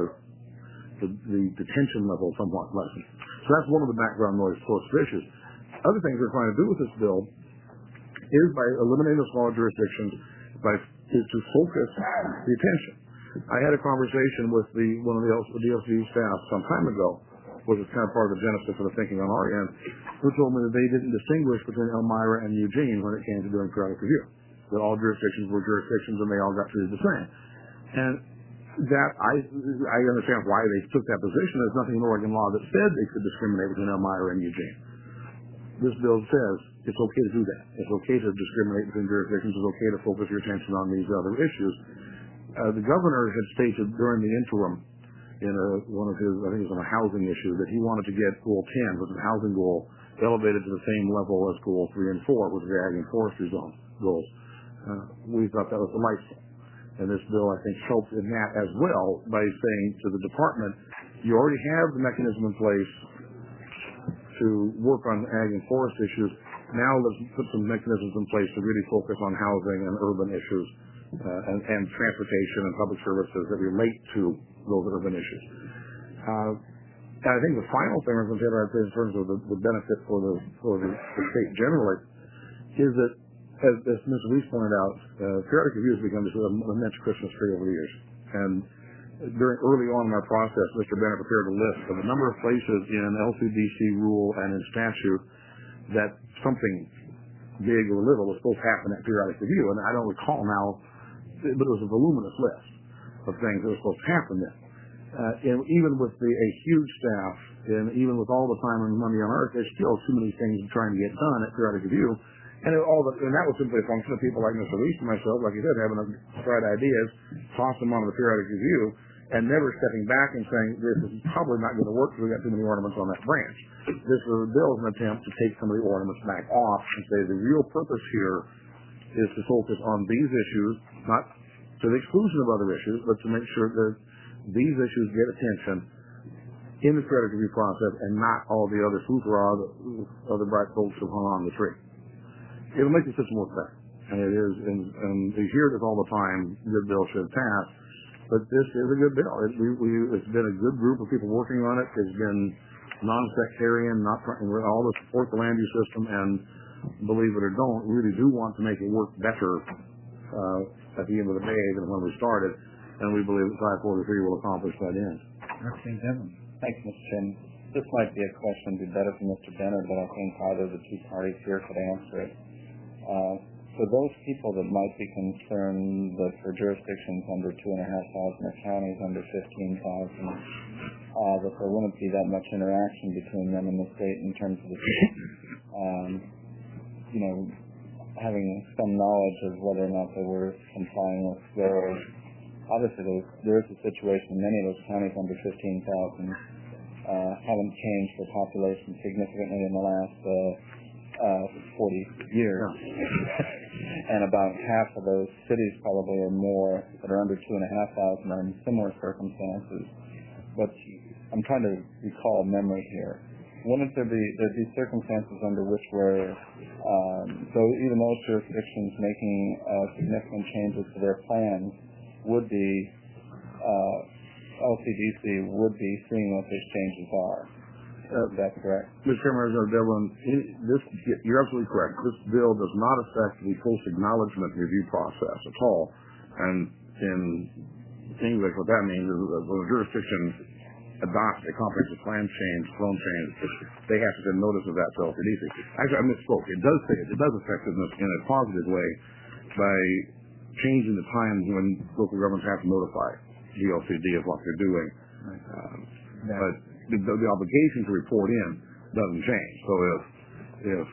detention level somewhat lessened. So that's one of the background noise sorts of issues. Other things we're trying to do with this bill is by eliminating the smaller jurisdictions, is to focus the attention. I had a conversation with one of the DLCD staff some time ago, which is kind of part of the genesis of the thinking on our end, who told me that they didn't distinguish between Elmira and Eugene when it came to doing periodic review. That all jurisdictions were jurisdictions and they all got treated the same. And that I understand why they took that position. There's nothing in Oregon law that said they could discriminate between Elmira and Eugene. This bill says it's okay to do that. It's okay to discriminate between jurisdictions. It's okay to focus your attention on these other issues. The governor had stated during the interim in one of his, I think it was on a housing issue, that he wanted to get Goal 10, which is a housing goal, elevated to the same level as Goal 3 and 4, which is the ag and forestry zone goals. We thought that was delightful. And this bill, I think, helps in that as well by saying to the department, you already have the mechanism in place to work on ag and forest issues. Now let's put some mechanisms in place to really focus on housing and urban issues and transportation and public services that relate to those urban issues. And I think the final thing I'm going to say about this in terms of the benefit for the state generally is that, as Ms. Weiss pointed out, periodic review has become just an immense Christmas tree over the years. And early on in our process, Mr. Bennett prepared a list of a number of places in LCDC rule and in statute that something big or little was supposed to happen at periodic review. And I don't recall now, but it was a voluminous list of things that were supposed to happen then. And even with a huge staff, and even with all the time and money on earth, there's still too many things trying to get done at periodic review. And that was simply a function of people like Mr. Weiss and myself, like you said, having bright ideas, toss them onto the periodic review, and never stepping back and saying, this is probably not going to work because we've got too many ornaments on that branch. This bill is an attempt to take some of the ornaments back off and say the real purpose here is to focus on these issues, not to the exclusion of other issues, but to make sure that these issues get attention in the periodic review process and not all the other other bright folks who hung on the tree. It'll make the system work better. And it is, and we hear this all the time, good bill should pass, but this is a good bill. It's been a good group of people working on it. It's been non-sectarian, all to support the land use system, and believe it or don't, really do want to make it work better at the end of the day than when we started, and we believe that 543 will accomplish that end. Thanks, Mr. Chairman. This might be a question be better for Mr. Benner, but I think either of the two parties here could answer it. For those people that might be concerned that for jurisdictions under 2,500 or counties under 15,000, that there wouldn't be that much interaction between them and the state in terms of the having some knowledge of whether or not they were complying with their. Obviously, there is a situation in many of those counties under 15,000 haven't changed their population significantly in the last 40 years. And about half of those cities probably or more that are under 2,500 are in similar circumstances. But I'm trying to recall memory here. Wouldn't there be circumstances under which where so even those jurisdictions making significant changes to their plans would be LCDC would be seeing what those changes are. Is that correct? Mr. Chairman, you're absolutely correct. This bill does not affect the post-acknowledgement review process at all. And in English, what that means is that when a jurisdiction adopts a comprehensive plan change, zone change, they have to send notice of that to LCDC. Actually, I misspoke. It does say it does affect it in a positive way by changing the time when local governments have to notify the LCD of what they're doing. But the obligation to report in doesn't change. So if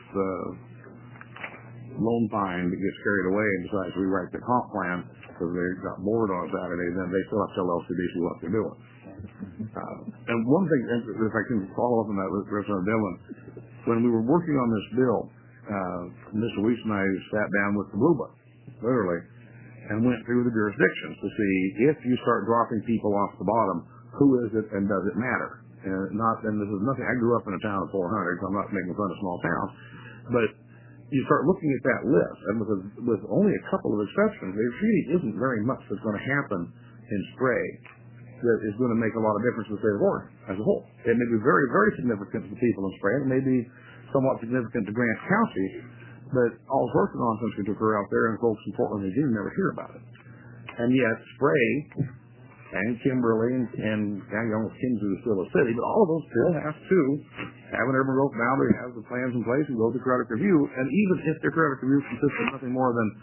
Lone Pine gets carried away and decides to rewrite the comp plan because they got bored on Saturday, then they still have to tell LCDC what they're doing. And one thing, if I can follow up on that with Representative Dillon, when we were working on this bill, Mr. Weiss and I sat down with the Blue Book, literally, and went through the jurisdictions to see if you start dropping people off the bottom, who is it and does it matter? And this is nothing. I grew up in a town of 400, so I'm not making fun of small towns. But you start looking at that list, and with only a couple of exceptions, there really isn't very much that's going to happen in Spray that is going to make a lot of difference to the state of Oregon as a whole. It may be very, very significant to the people in Spray. It may be somewhat significant to Grant County, but all sorts of nonsense can occur out there, and folks in Portland and Eugene never hear about it. And yet, Spray and Kimberly and almost Kinsey is still a city, but all of those still have to have an urban growth boundary, have the plans in place, and go through periodic review. And even if their periodic review consists of nothing more than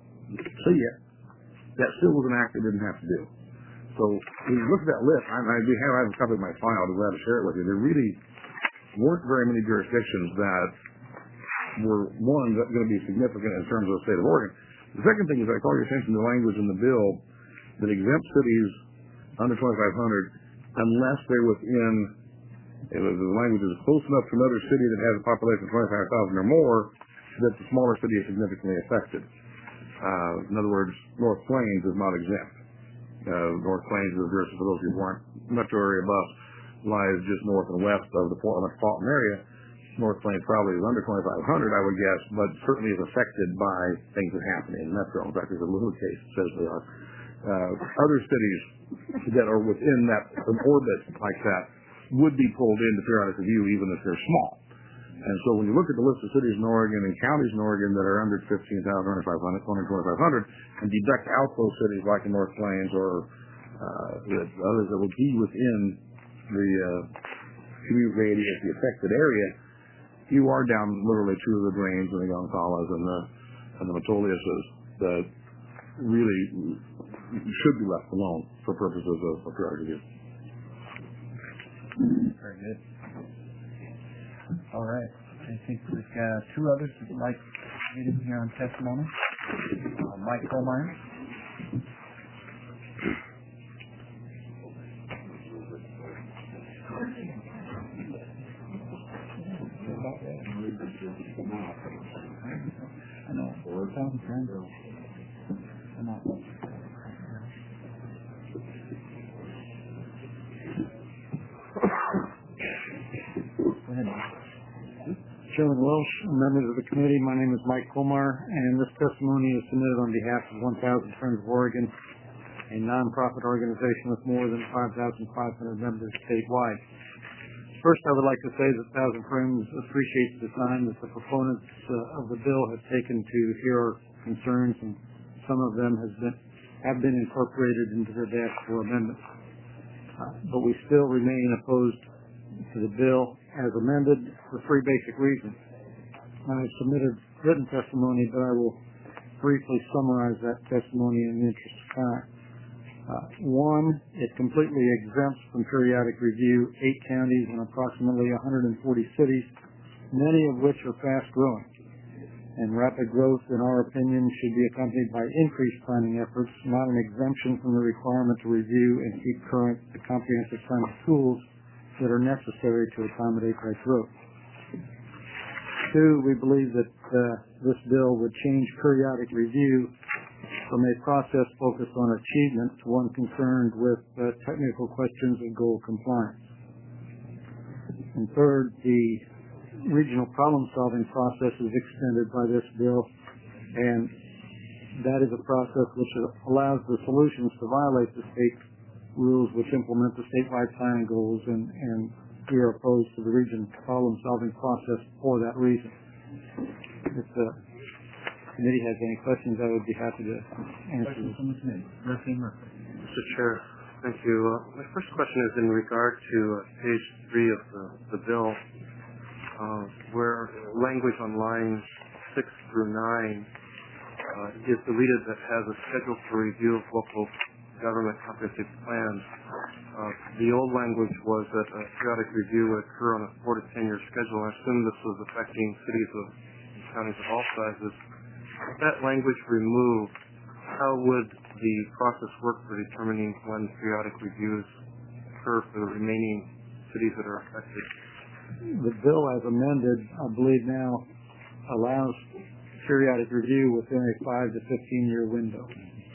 that still was an act they didn't have to do. So when you look at that list, I have a copy of my file. I'm glad to share it with you. There really weren't very many jurisdictions that were, one, going to be significant in terms of the state of Oregon. The second thing is I call your attention to the language in the bill that exempts cities under 2,500 unless they're within, the language is close enough to another city that has a population of 25,000 or more that the smaller city is significantly affected. In other words, North Plains is not exempt. North Plains is, for those who aren't metro area buffs, lies just north and west of the metropolitan area. North Plains probably is under 2,500, I would guess, but certainly is affected by things that happen in metro. In fact, there's a little case that says they are. Other cities that are within an orbit like that would be pulled into periodic review even if they're small. And so when you look at the list of cities in Oregon and counties in Oregon that are under 15,000, under 2,500, and deduct out those cities like in North Plains or the others that would be within the commute radius of the affected area, you are down literally two of the drains and the Gonzales and the Metoliuses that really should be left alone for purposes of periodic review. Very good. All right. I think we've got two others that would like to meet in here on testimony. Mike Colmeyer. I know. Go ahead. Chairman Welsh, members of the committee, my name is Mike Colmar, and this testimony is submitted on behalf of 1,000 Friends of Oregon, a nonprofit organization with more than 5,500 members statewide. First, I would like to say that 1,000 Friends appreciates the time that the proponents of the bill have taken to hear our concerns, and some of them have been incorporated into their dash for amendments. But we still remain opposed to the bill as amended for three basic reasons. I've submitted written testimony, but I will briefly summarize that testimony in the interest of time. One, it completely exempts from periodic review 8 counties and approximately 140 cities, many of which are fast-growing. And rapid growth, in our opinion, should be accompanied by increased planning efforts, not an exemption from the requirement to review and keep current the comprehensive plan of tools that are necessary to accommodate that growth. Two, we believe that this bill would change periodic review from a process focused on achievement to one concerned with technical questions of goal compliance. And third, the regional problem-solving process is extended by this bill, and that is a process which allows the solutions to violate the state rules which implement the statewide planning goals, and we are opposed to the regional problem-solving process for that reason. If the committee has any questions, I would be happy to answer them. Mr. Chair, thank you. My first question is in regard to page 3 of the bill, where language on lines 6 through 9 is deleted that has a schedule for review of local government comprehensive plans. The old language was that a periodic review would occur on a 4 to 10 year schedule. I assume this was affecting cities and counties of all sizes. With that language removed, how would the process work for determining when periodic reviews occur for the remaining cities that are affected? The bill as amended, I believe now, allows periodic review within a 5 to 15 year window.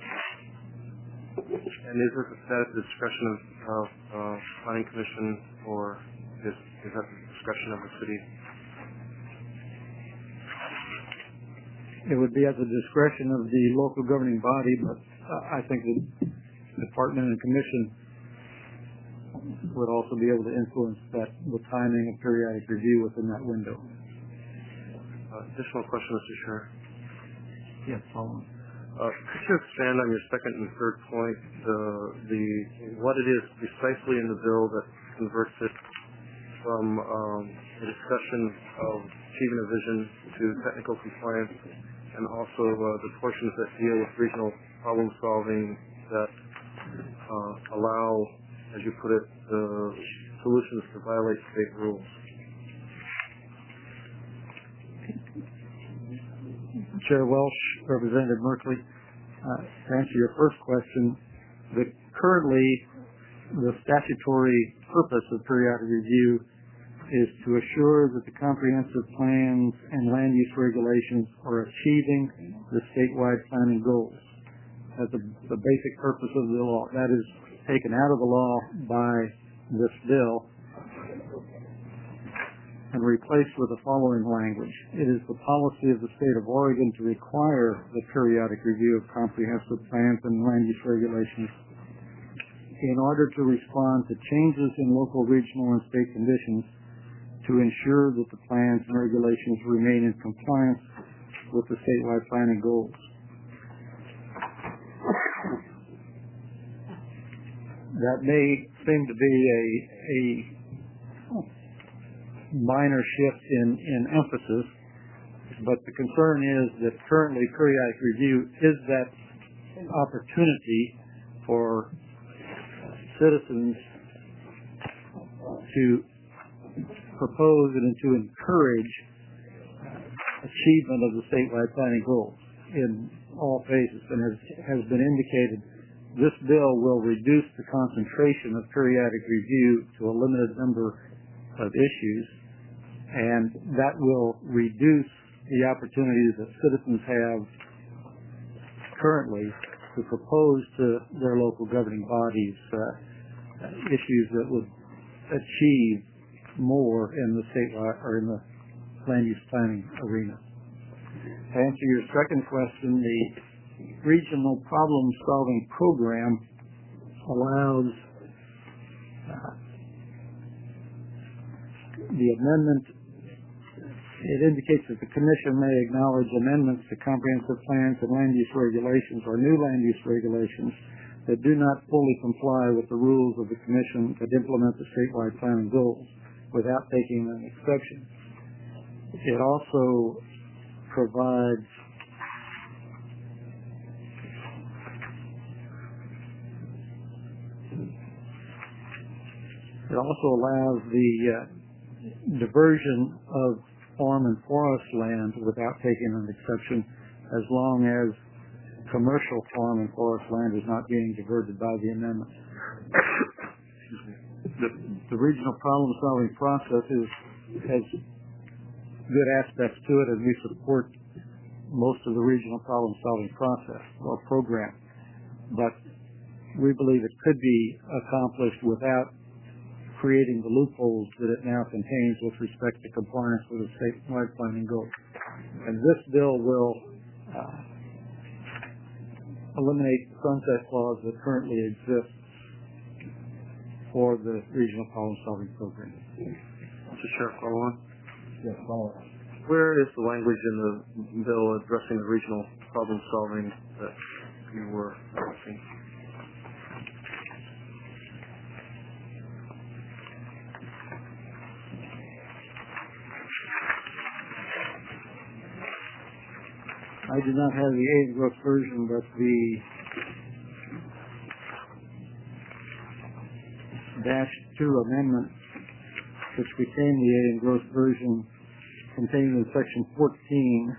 And is this at the discretion of planning commission, or is that the discretion of the city? It would be at the discretion of the local governing body, but I think the department and commission would also be able to influence the timing of periodic review within that window. Additional question, Mr. Chair. Yes, follow on. Could you expand on your second and third point, what it is precisely in the bill that converts it from a discussion of achieving a vision to technical compliance, and also the portions that deal with regional problem solving that allow, as you put it, solutions to violate state rules? Chair Welsh, Representative Merkley, to answer your first question, currently the statutory purpose of periodic review is to assure that the comprehensive plans and land use regulations are achieving the statewide planning goals. That's the basic purpose of the law. That is taken out of the law by this bill and replaced with the following language. It is the policy of the state of Oregon to require the periodic review of comprehensive plans and land use regulations in order to respond to changes in local, regional, and state conditions to ensure that the plans and regulations remain in compliance with the statewide planning goals. That may seem to be a minor shift in emphasis, but the concern is that currently periodic review is that opportunity for citizens to propose and to encourage achievement of the statewide planning goals in all phases. And as has been indicated, this bill will reduce the concentration of periodic review to a limited number of issues, and that will reduce the opportunities that citizens have currently to propose to their local governing bodies issues that would achieve more in the statewide or in the land use planning arena. To answer your second question, the regional problem-solving program allows the amendment. It indicates that the Commission may acknowledge amendments to comprehensive plans and land use regulations or new land use regulations that do not fully comply with the rules of the Commission that implement the statewide planning goals without taking an exception. It also provides allows the diversion of farm and forest land without taking an exception, as long as commercial farm and forest land is not being diverted by the amendment. The regional problem-solving process has good aspects to it, and we support most of the regional problem-solving process or program. But we believe it could be accomplished without creating the loopholes that it now contains with respect to compliance with the statewide planning goals. And this bill will eliminate the sunset clause that currently exists for the regional problem-solving program. Mr. Chair, follow on? Yes, follow on. Where is the language in the bill addressing the regional problem-solving that you were addressing? I do not have the aid growth version, but the -2 amendment, which became the aid and growth version, contained in section 14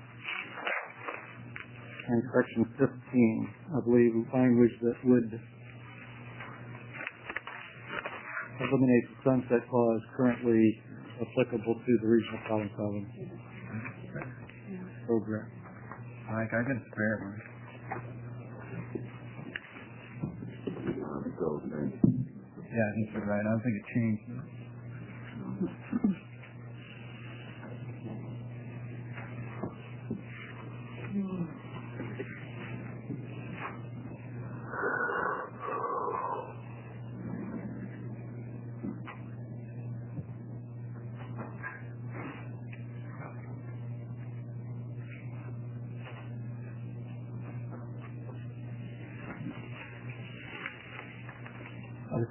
and section 15, I believe, language that would eliminate the sunset clause currently applicable to the regional problem-solving program. Mike, I can spare one. Yeah, I think you're right. I don't think it changed.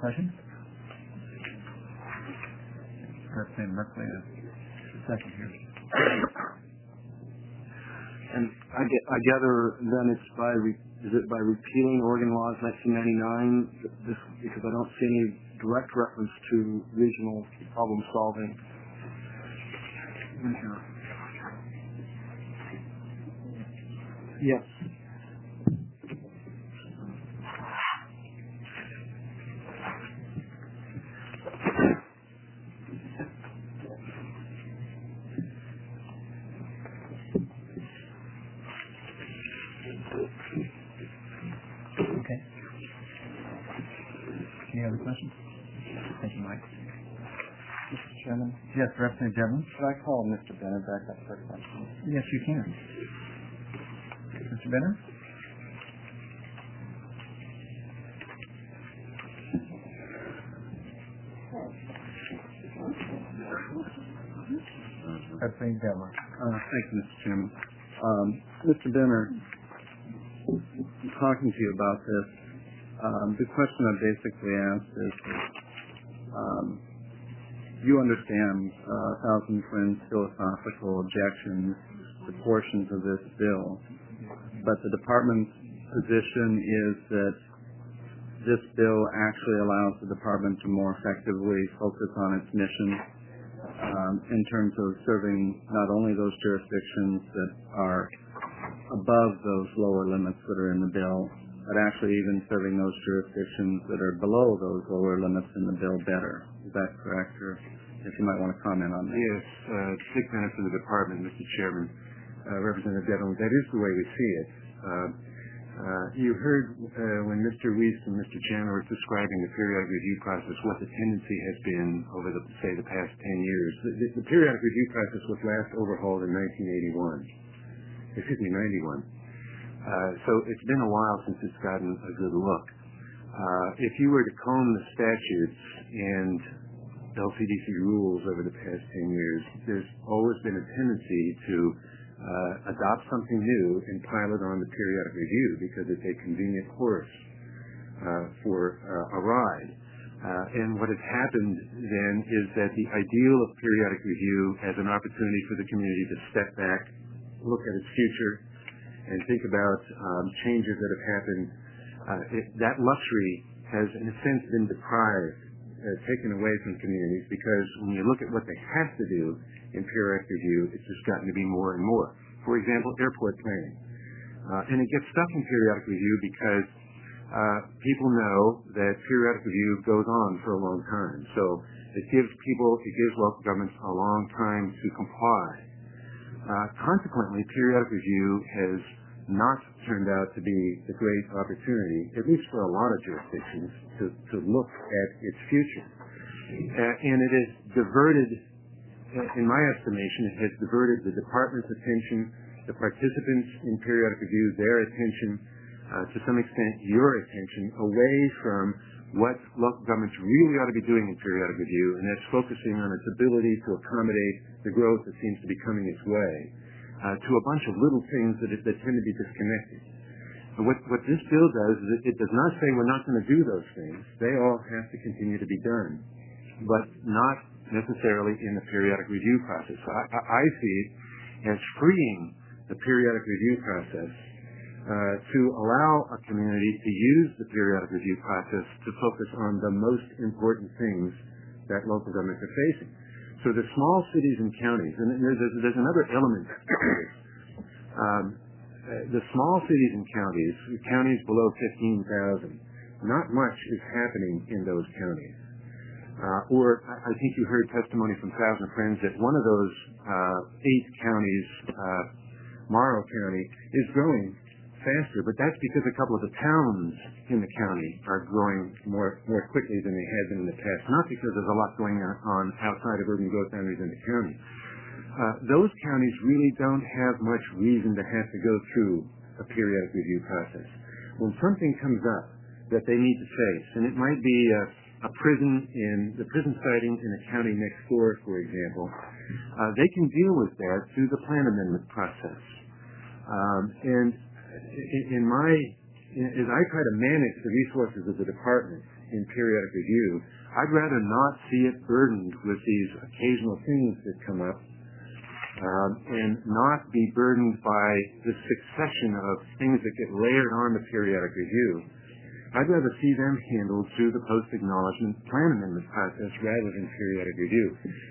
questions? Representative Merkley, second here. And I gather then it's is it by repealing Oregon Laws 1999? Because I don't see any direct reference to regional problem solving. Yes. Any other questions? Thank you, Mike. Mr. Chairman? Yes, Representative Devlin? Should I call Mr. Benner back up for a question? Yes, you can. Mr. Benner? Representative Devlin. Thank you, Mr. Chairman. Mr. Benner, talking to you about this, the question I basically asked is, you understand Thousand Friends' philosophical objections to portions of this bill, but the department's position is that this bill actually allows the department to more effectively focus on its mission in terms of serving not only those jurisdictions that are above those lower limits that are in the bill, but actually even serving those jurisdictions that are below those lower limits in the bill better. Is that correct? Or if you might want to comment on that. Yes, big benefit to the department, Mr. Chairman. Representative Devlin, that is the way we see it. You heard when Mr. Weiss and Mr. Chandler were describing the periodic review process, what the tendency has been over the past 10 years. The periodic review process was last overhauled in 91. So it's been a while since it's gotten a good look. If you were to comb the statutes and LCDC rules over the past 10 years, there's always been a tendency to adopt something new and pile it on the periodic review because it's a convenient horse for a ride. And what has happened then is that the ideal of periodic review as an opportunity for the community to step back, look at its future, and think about changes that have happened, that luxury has in a sense been deprived, taken away from communities, because when you look at what they have to do in periodic review, it's just gotten to be more and more. For example, airport planning. And it gets stuck in periodic review because people know that periodic review goes on for a long time. So it gives local governments a long time to comply. Consequently, periodic review has not turned out to be the great opportunity, at least for a lot of jurisdictions, to look at its future. And it has diverted, in my estimation, it has diverted the department's attention, the participants in periodic review, their attention, to some extent your attention, away from what local governments really ought to be doing in periodic review, and that's focusing on its ability to accommodate the growth that seems to be coming its way, to a bunch of little things that tend to be disconnected. And what this bill does is it does not say we're not going to do those things. They all have to continue to be done, but not necessarily in the periodic review process. So I see it as freeing the periodic review process to allow a community to use the periodic review process to focus on the most important things that local governments are facing. So the small cities and counties, and there's another element to this. The small cities and counties below 15,000, not much is happening in those counties. Or I think you heard testimony from Thousand Friends that one of those 8 counties, Morrow County, is growing faster, but that's because a couple of the towns in the county are growing more quickly than they had been in the past, not because there's a lot going on outside of urban growth boundaries in the county. Those counties really don't have much reason to have to go through a periodic review process. When something comes up that they need to face, and it might be the prison siting in a county next door, for example, they can deal with that through the plan amendment process. And as I try to manage the resources of the department in periodic review, I'd rather not see it burdened with these occasional things that come up, and not be burdened by the succession of things that get layered on the periodic review. I'd rather see them handled through the post-acknowledgement plan amendment process rather than periodic review.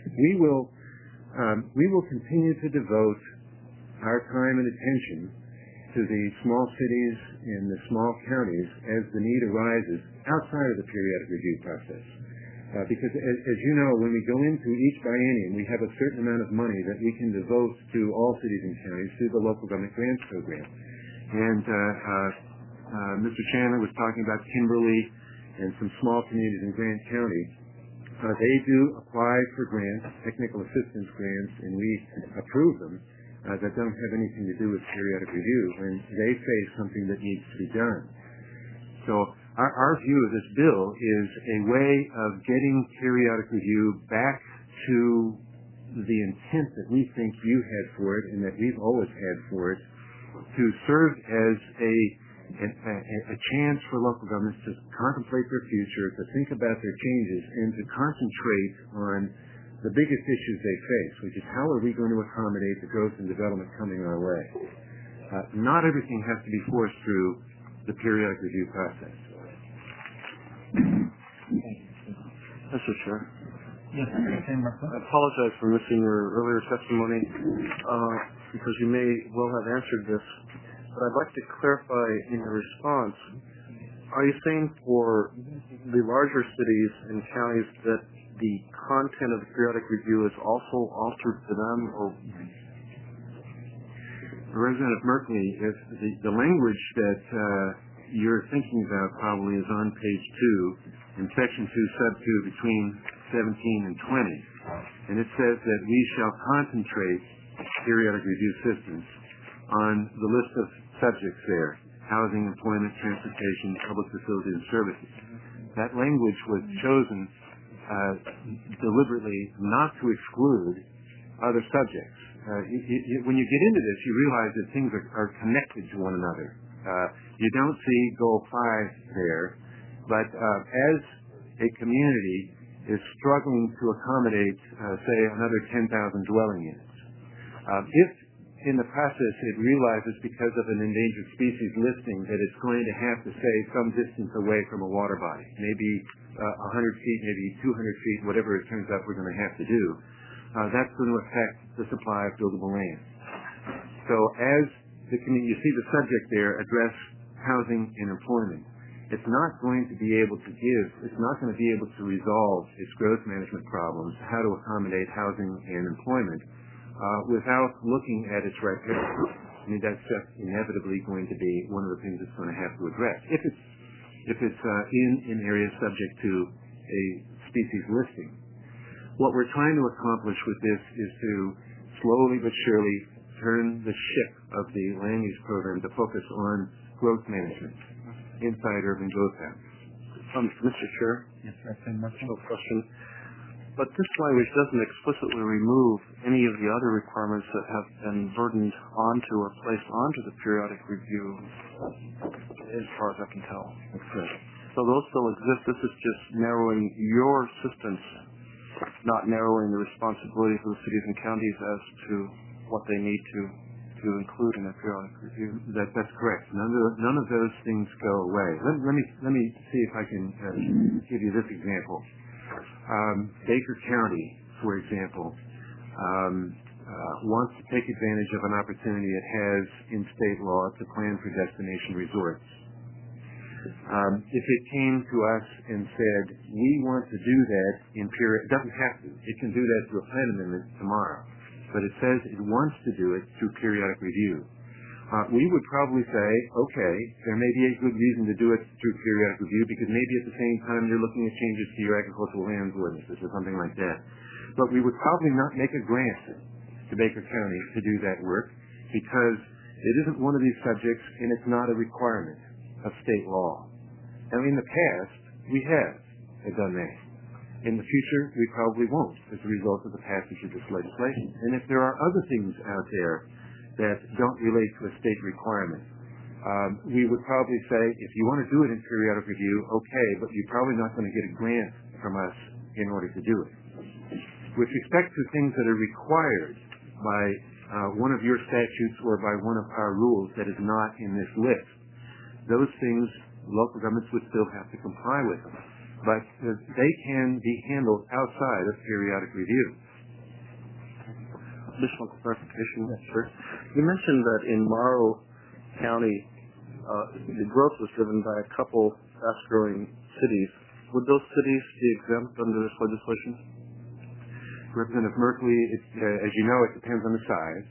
We will continue to devote our time and attention to the small cities and the small counties as the need arises outside of the periodic review process. Because as you know, when we go into each biennium, we have a certain amount of money that we can devote to all cities and counties through the local government grants program. And Mr. Chandler was talking about Kimberly and some small communities in Grant County. They do apply for grants, technical assistance grants, and we approve them that don't have anything to do with periodic review when they face something that needs to be done. So our view of this bill is a way of getting periodic review back to the intent that we think you had for it and that we've always had for it, to serve as a chance for local governments to contemplate their future, to think about their changes, and to concentrate on the biggest issues they face, which is how are we going to accommodate the growth and development coming our way. Not everything has to be forced through the periodic review process. Mr. Chair. Yes, I apologize for missing your earlier testimony because you may well have answered this, but I'd like to clarify in your response. Are you saying for the larger cities and counties that the content of the periodic review is also altered to them? Or Representative Merkley, if the language that you're thinking about probably is on page 2 in section 2, sub 2, between 17 and 20. And it says that we shall concentrate periodic review systems on the list of subjects there: housing, employment, transportation, public facilities, and services. That language was chosen deliberately not to exclude other subjects. When you get into this, you realize that things are connected to one another. You don't see goal 5 there, but as a community is struggling to accommodate, say, another 10,000 dwelling units, if in the process it realizes because of an endangered species listing that it's going to have to stay some distance away from a water body, maybe 100 feet, maybe 200 feet, whatever it turns out we're going to have to do, that's going to affect the supply of buildable land. So as you see the subject there address housing and employment, it's not going to be able to resolve its growth management problems, how to accommodate housing and employment, without looking at its right picture. I mean, that's just inevitably going to be one of the things it's going to have to address. If it's in areas subject to a species listing. What we're trying to accomplish with this is to slowly but surely turn the ship of the land use program to focus on growth management inside urban growth patterns. Mr. Chair? Yes, no question. But this language doesn't explicitly remove any of the other requirements that have been burdened onto or placed onto the periodic review, as far as I can tell. That's correct. So those still exist. This is just narrowing your assistance, not narrowing the responsibility for the cities and counties as to what they need to include in a periodic review. That's correct. None of those things go away. Let me see if I can give you this example. Baker County, for example, wants to take advantage of an opportunity it has in state law to plan for destination resorts. If it came to us and said, we want to do that in period, it doesn't have to. It can do that through a plan amendment tomorrow. But it says it wants to do it through periodic review. We would probably say, okay, there may be a good reason to do it through periodic review because maybe at the same time you're looking at changes to your agricultural lands ordinances or something like that. But we would probably not make a grant to Baker County to do that work because it isn't one of these subjects and it's not a requirement of state law. Now, in the past, we have done that. In the future, we probably won't as a result of the passage of this legislation. And if there are other things out there that don't relate to a state requirement, we would probably say, if you want to do it in periodic review, okay, but you're probably not going to get a grant from us in order to do it. With respect to things that are required by one of your statutes or by one of our rules that is not in this list, those things local governments would still have to comply with them. But they can be handled outside of periodic review. Additional clarification, sir. You mentioned that in Morrow County, the growth was driven by a couple fast-growing cities. Would those cities be exempt under this legislation? Representative Merkley, as you know, it depends on the size.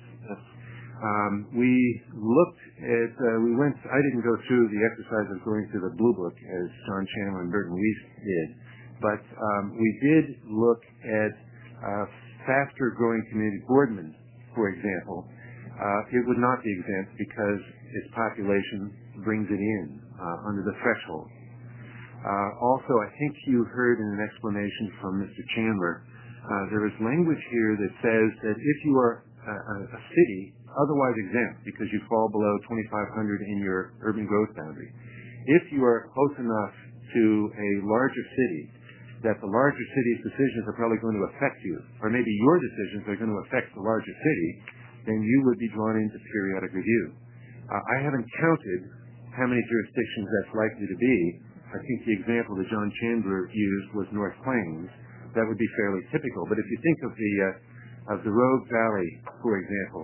We looked at, I didn't go through the exercise of going through the Blue Book as John Chandler and Burton Weiss did, but we did look at faster growing community, Boardman, for example. It would not be exempt because its population brings it in under the threshold. Also, I think you heard in an explanation from Mr. Chandler, there is language here that says that if you are a city otherwise exempt because you fall below 2,500 in your urban growth boundary, if you are close enough to a larger city that the larger city's decisions are probably going to affect you, or maybe your decisions are going to affect the larger city, then you would be drawn into periodic review. I haven't counted how many jurisdictions that's likely to be. I think the example that John Chandler used was North Plains. That would be fairly typical. But if you think of the Rogue Valley, for example,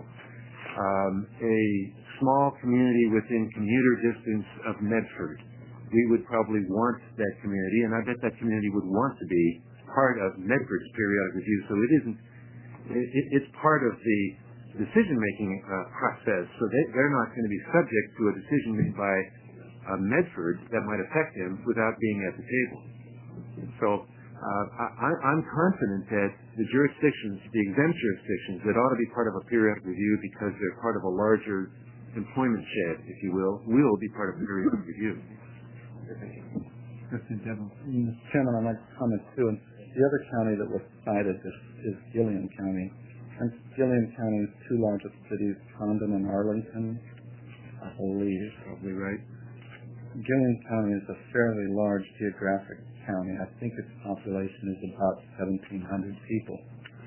a small community within commuter distance of Medford, we would probably want that community, and I bet that community would want to be part of Medford's periodic review. So it's part of the decision-making process. So they're not going to be subject to a decision made by Medford that might affect them without being at the table. So I'm confident that the jurisdictions, the exempt jurisdictions that ought to be part of a periodic review because they're part of a larger employment shed, if you will be part of a periodic review. Mr. Chairman, I'd like to comment too. And the other county that was cited is Gilliam County. And Gilliam County's two largest cities, Condon and Arlington, I believe. Probably right. Gilliam County is a fairly large geographic county. I think its population is about 1,700 people.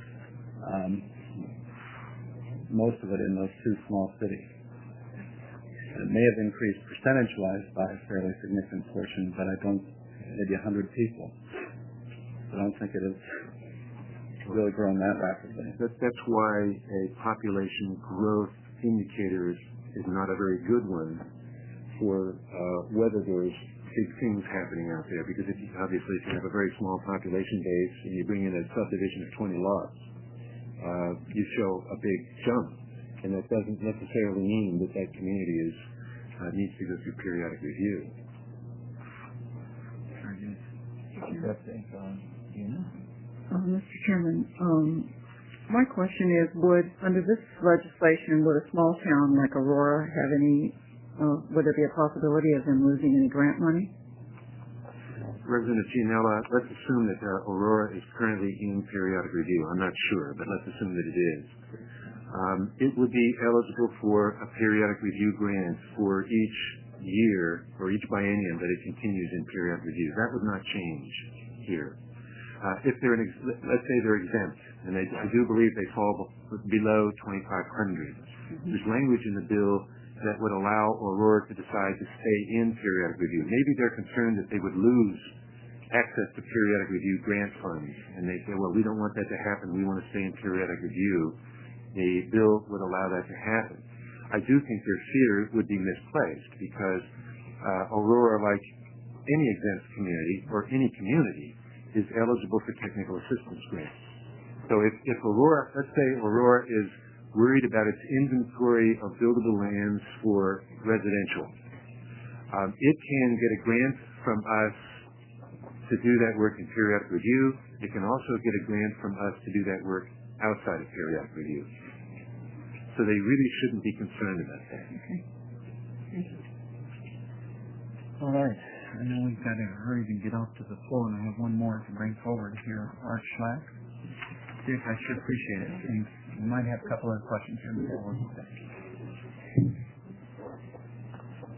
Most of it in those two small cities. It may have increased percentage-wise by a fairly significant portion, but maybe 100 people. I don't think it has really grown that rapidly. That's why a population growth indicator is not a very good one for whether there's big things happening out there, because if you have a very small population base and you bring in a subdivision of 20 lots, you show a big jump, and that doesn't necessarily mean that that community needs to go through periodic review. Mr. Chairman, my question is, under this legislation, would a small town like Aurora have would there be a possibility of them losing any grant money? Representative Gianella, let's assume that Aurora is currently in periodic review. I'm not sure, but let's assume that it is. It would be eligible for a periodic review grant for each year or each biennium that it continues in periodic review. That would not change here. If let's say they're exempt, and I do believe they fall below 2,500. There's language in the bill that would allow Aurora to decide to stay in periodic review. Maybe they're concerned that they would lose access to periodic review grant funds, and they say, well, we don't want that to happen. We want to stay in periodic review. The bill would allow that to happen. I do think their fear would be misplaced because Aurora, like any exempt community or any community, is eligible for technical assistance grants. So if Aurora, let's say Aurora is worried about its inventory of buildable lands for residential, it can get a grant from us to do that work in periodic review. It can also get a grant from us to do that work outside of periodic review. So they really shouldn't be concerned about that. Okay. Thank you. All right. I know we've got to hurry to get off to the floor, and I have one more to bring forward here. Art Schlack. Dick, I should appreciate it. And we might have a couple of questions here before we'll get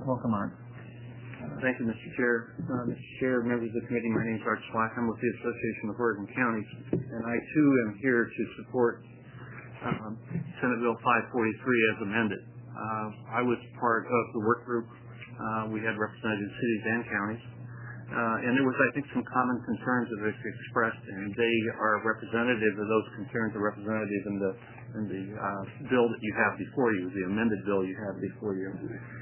Welcome, Art. Thank you, Mr. Chair. Mr. Chair, members of the committee, my name is Art Slack. I'm with the Association of Oregon Counties, and I too am here to support Senate Bill 543 as amended. I was part of the work group. We had representative cities and counties, and there was, I think, some common concerns that were expressed, and they are representative of those concerns are representative in the bill that you have before you, the amended bill you have before you.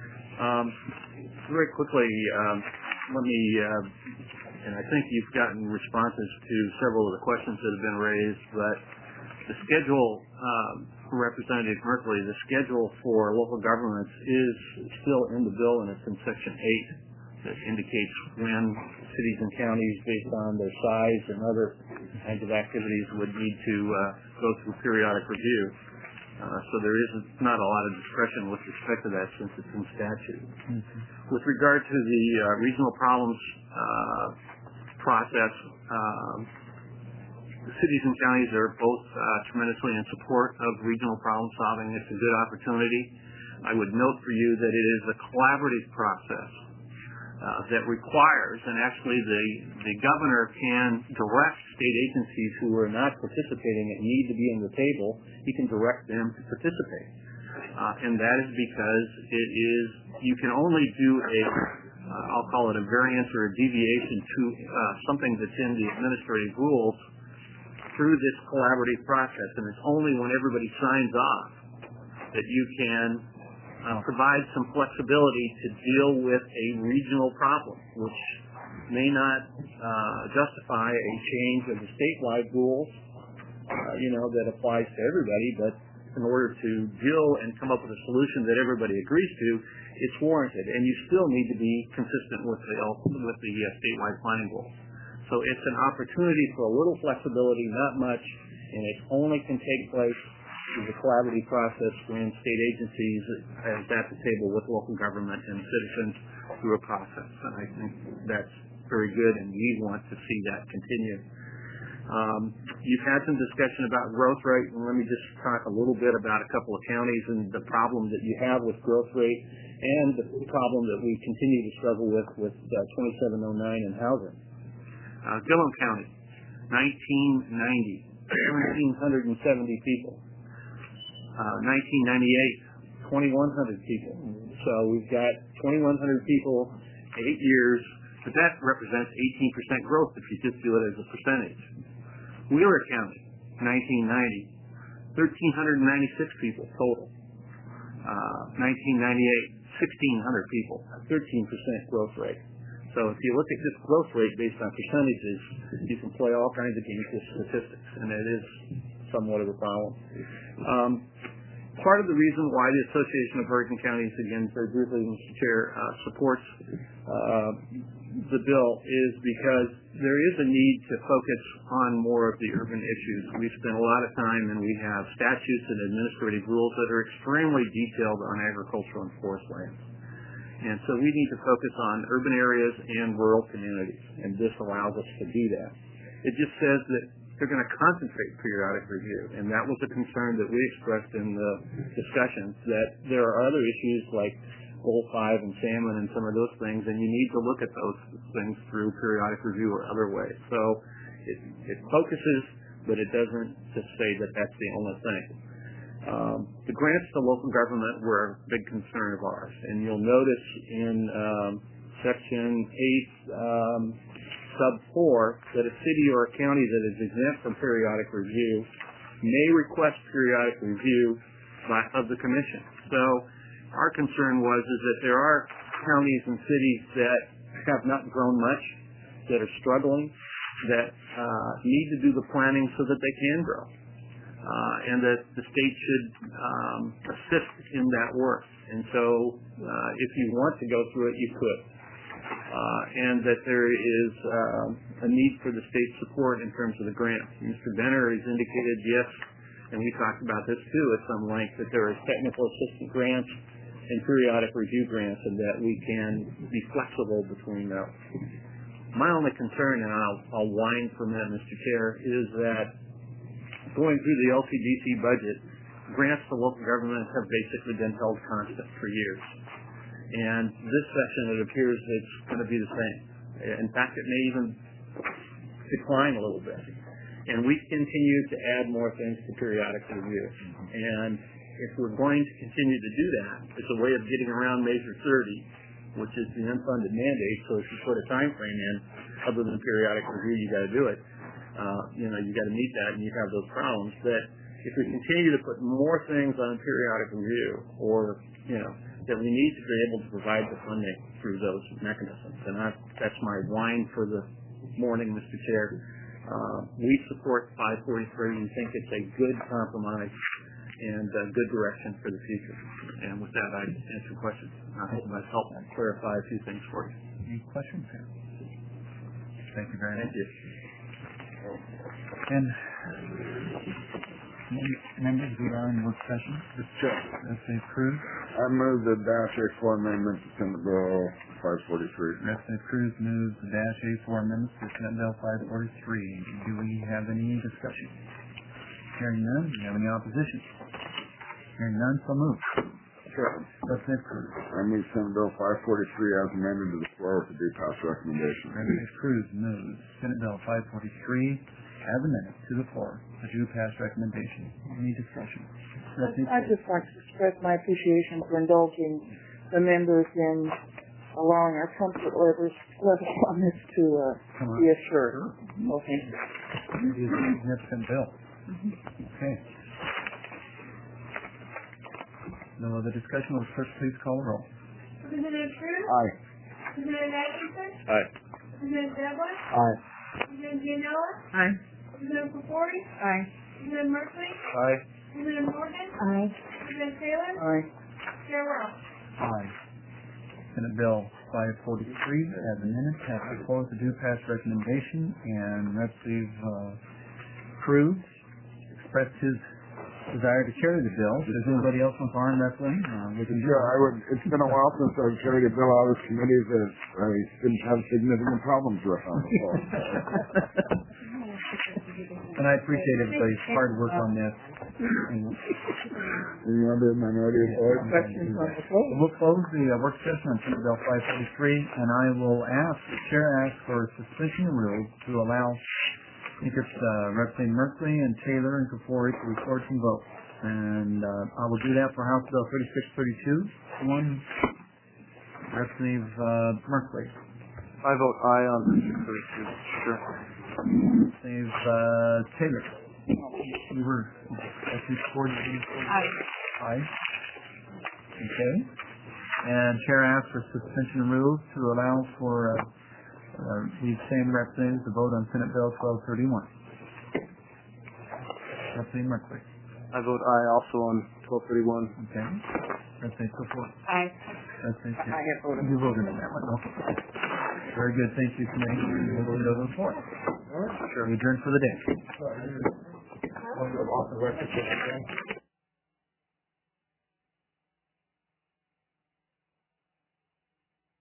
Very quickly, let me, and I think you've gotten responses to several of the questions that have been raised, but the schedule, Representative Merkley, the schedule for local governments is still in the bill, and it's in Section 8 that indicates when cities and counties, based on their size and other kinds of activities, would need to go through periodic review. So there is not a lot of discretion with respect to that since it's in statute. With regard to the regional problems process, the cities and counties are both tremendously in support of regional problem solving. It's a good opportunity. I would note for you that it is a collaborative process that requires, and actually the governor can direct state agencies who are not participating and need to be on the table, he can direct them to participate. And that is because you can only do I'll call it a variance or a deviation to something that's in the administrative rules through this collaborative process, and it's only when everybody signs off that you can provide some flexibility to deal with a regional problem, which may not justify a change of the statewide rules, that applies to everybody, but in order to deal and come up with a solution that everybody agrees to, it's warranted, and you still need to be consistent with the statewide planning goals. So it's an opportunity for a little flexibility, not much, and it only can take place through the collaborative process when state agencies are at the table with local government and citizens through a process. And I think that's very good, and we want to see that continue. You've had some discussion about growth rate, and let me just talk a little bit about a couple of counties and the problem that you have with growth rate and the problem that we continue to struggle with 2709 in housing. Gillum County, 1990, 1,770 people. 1998, 2,100 people. So we've got 2,100 people, 8 years, but that represents 18% growth if you just do it as a percentage. Wheeler County, 1990, 1,396 people total. 1998, 1,600 people, 13% growth rate. So if you look at this growth rate based on percentages, you can play all kinds of games with statistics, and it is somewhat of a problem. Part of the reason why the Association of Oregon Counties, again, very briefly, Mr. Chair, supports the bill is because there is a need to focus on more of the urban issues. We've spent a lot of time, and we have statutes and administrative rules that are extremely detailed on agricultural and forest lands. And so we need to focus on urban areas and rural communities, and this allows us to do that. It just says that they're going to concentrate periodic review, and that was a concern that we expressed in the discussions, that there are other issues like Goal 5 and salmon and some of those things, and you need to look at those things through periodic review or other ways. So it focuses, but it doesn't just say that that's the only thing. The grants to local government were a big concern of ours, and you'll notice in Section 8, Sub 4, that a city or a county that is exempt from periodic review may request periodic review of the Commission. So our concern was that there are counties and cities that have not grown much, that are struggling, that need to do the planning so that they can grow. And that the state should assist in that work. And so if you want to go through it, you could. And that there is a need for the state support in terms of the grants. Mr. Benner has indicated, yes, and we talked about this too at some length, that there is technical assistance grants and periodic review grants, and that we can be flexible between those. My only concern, and I'll whine for a minute, Mr. Chair, is that going through the LCDC budget, grants to local government have basically been held constant for years. And this section, it appears it's going to be the same. In fact, it may even decline a little bit. And we continue to add more things to periodic review. And if we're going to continue to do that, it's a way of getting around Measure 30, which is the unfunded mandate. So if you put a time frame in, other than periodic review, you got to do it. You got to meet that, and you have those problems. But if we continue to put more things on periodic review, or that we need to be able to provide the funding through those mechanisms, and that's my whine for the morning, Mr. Chair. We support 543. We think it's a good compromise and a good direction for the future. And with that, I answer questions. I hope I've helped clarify a few things for you. Any questions here? Thank you very much. Thank you. And members, we are in work session. Mr. Chair. That's approved. I move the Dash A4 amendment to Senate Bill 543. Representative Cruz moves the Dash A4 amendments to Senate Bill 543. Do we have any discussion? Hearing none, do you have any opposition? Hearing none, so moved. Sure. Representative Cruz. I move Senate Bill 543 as amended to the floor with the due pass recommendation. Representative Cruz moves Senate Bill 543 as amended to the floor with due pass recommendation. Any discussion? I'd just like to express my appreciation for indulging the members in allowing our comfort levels on this to be assured. Okay. It is a significant bill. Okay. No other discussion. Will the clerk please call the roll? Representative Cruz? Aye. Representative Atkinson? Aye. Representative Douglas? Aye. Representative Gianella? Aye. Representative Purfori? Aye. Representative Merkley? Aye. Representative Morgan? Aye. Representative Taylor? Aye. Chair Wells? Aye. Senate Bill 543 as amended has the floor with the due pass recommendation, and Representative Cruz expressed his desire to carry the bill. Does anybody else want to arm wrestling? It's been a while since I've carried a bill out of this committee that I didn't have significant problems with on the floor. And I appreciate everybody's hard work on this. Any other minority report? We'll close the work session on Senate Bill 543, and I will ask, the chair asks for suspension of rules to allow, I think it's Representative Merkley and Taylor and Kafori to record some votes. And I will do that for House Bill 3632. One, Representative Merkley. I vote aye on 3632. Sure. Representative Taylor. We were actually coordinating. Aye. Aye. Okay. And chair asks for suspension of rules to allow for these same representatives to vote on Senate Bill 1231. Representative Merkley. I vote aye also on 1231. Okay. Representative Purfori. Aye. Representative Taylor. I have voted. You voted on that one. Okay. Very good. Thank you, committee. We'll go to the floor. Sure. We adjourn for the day.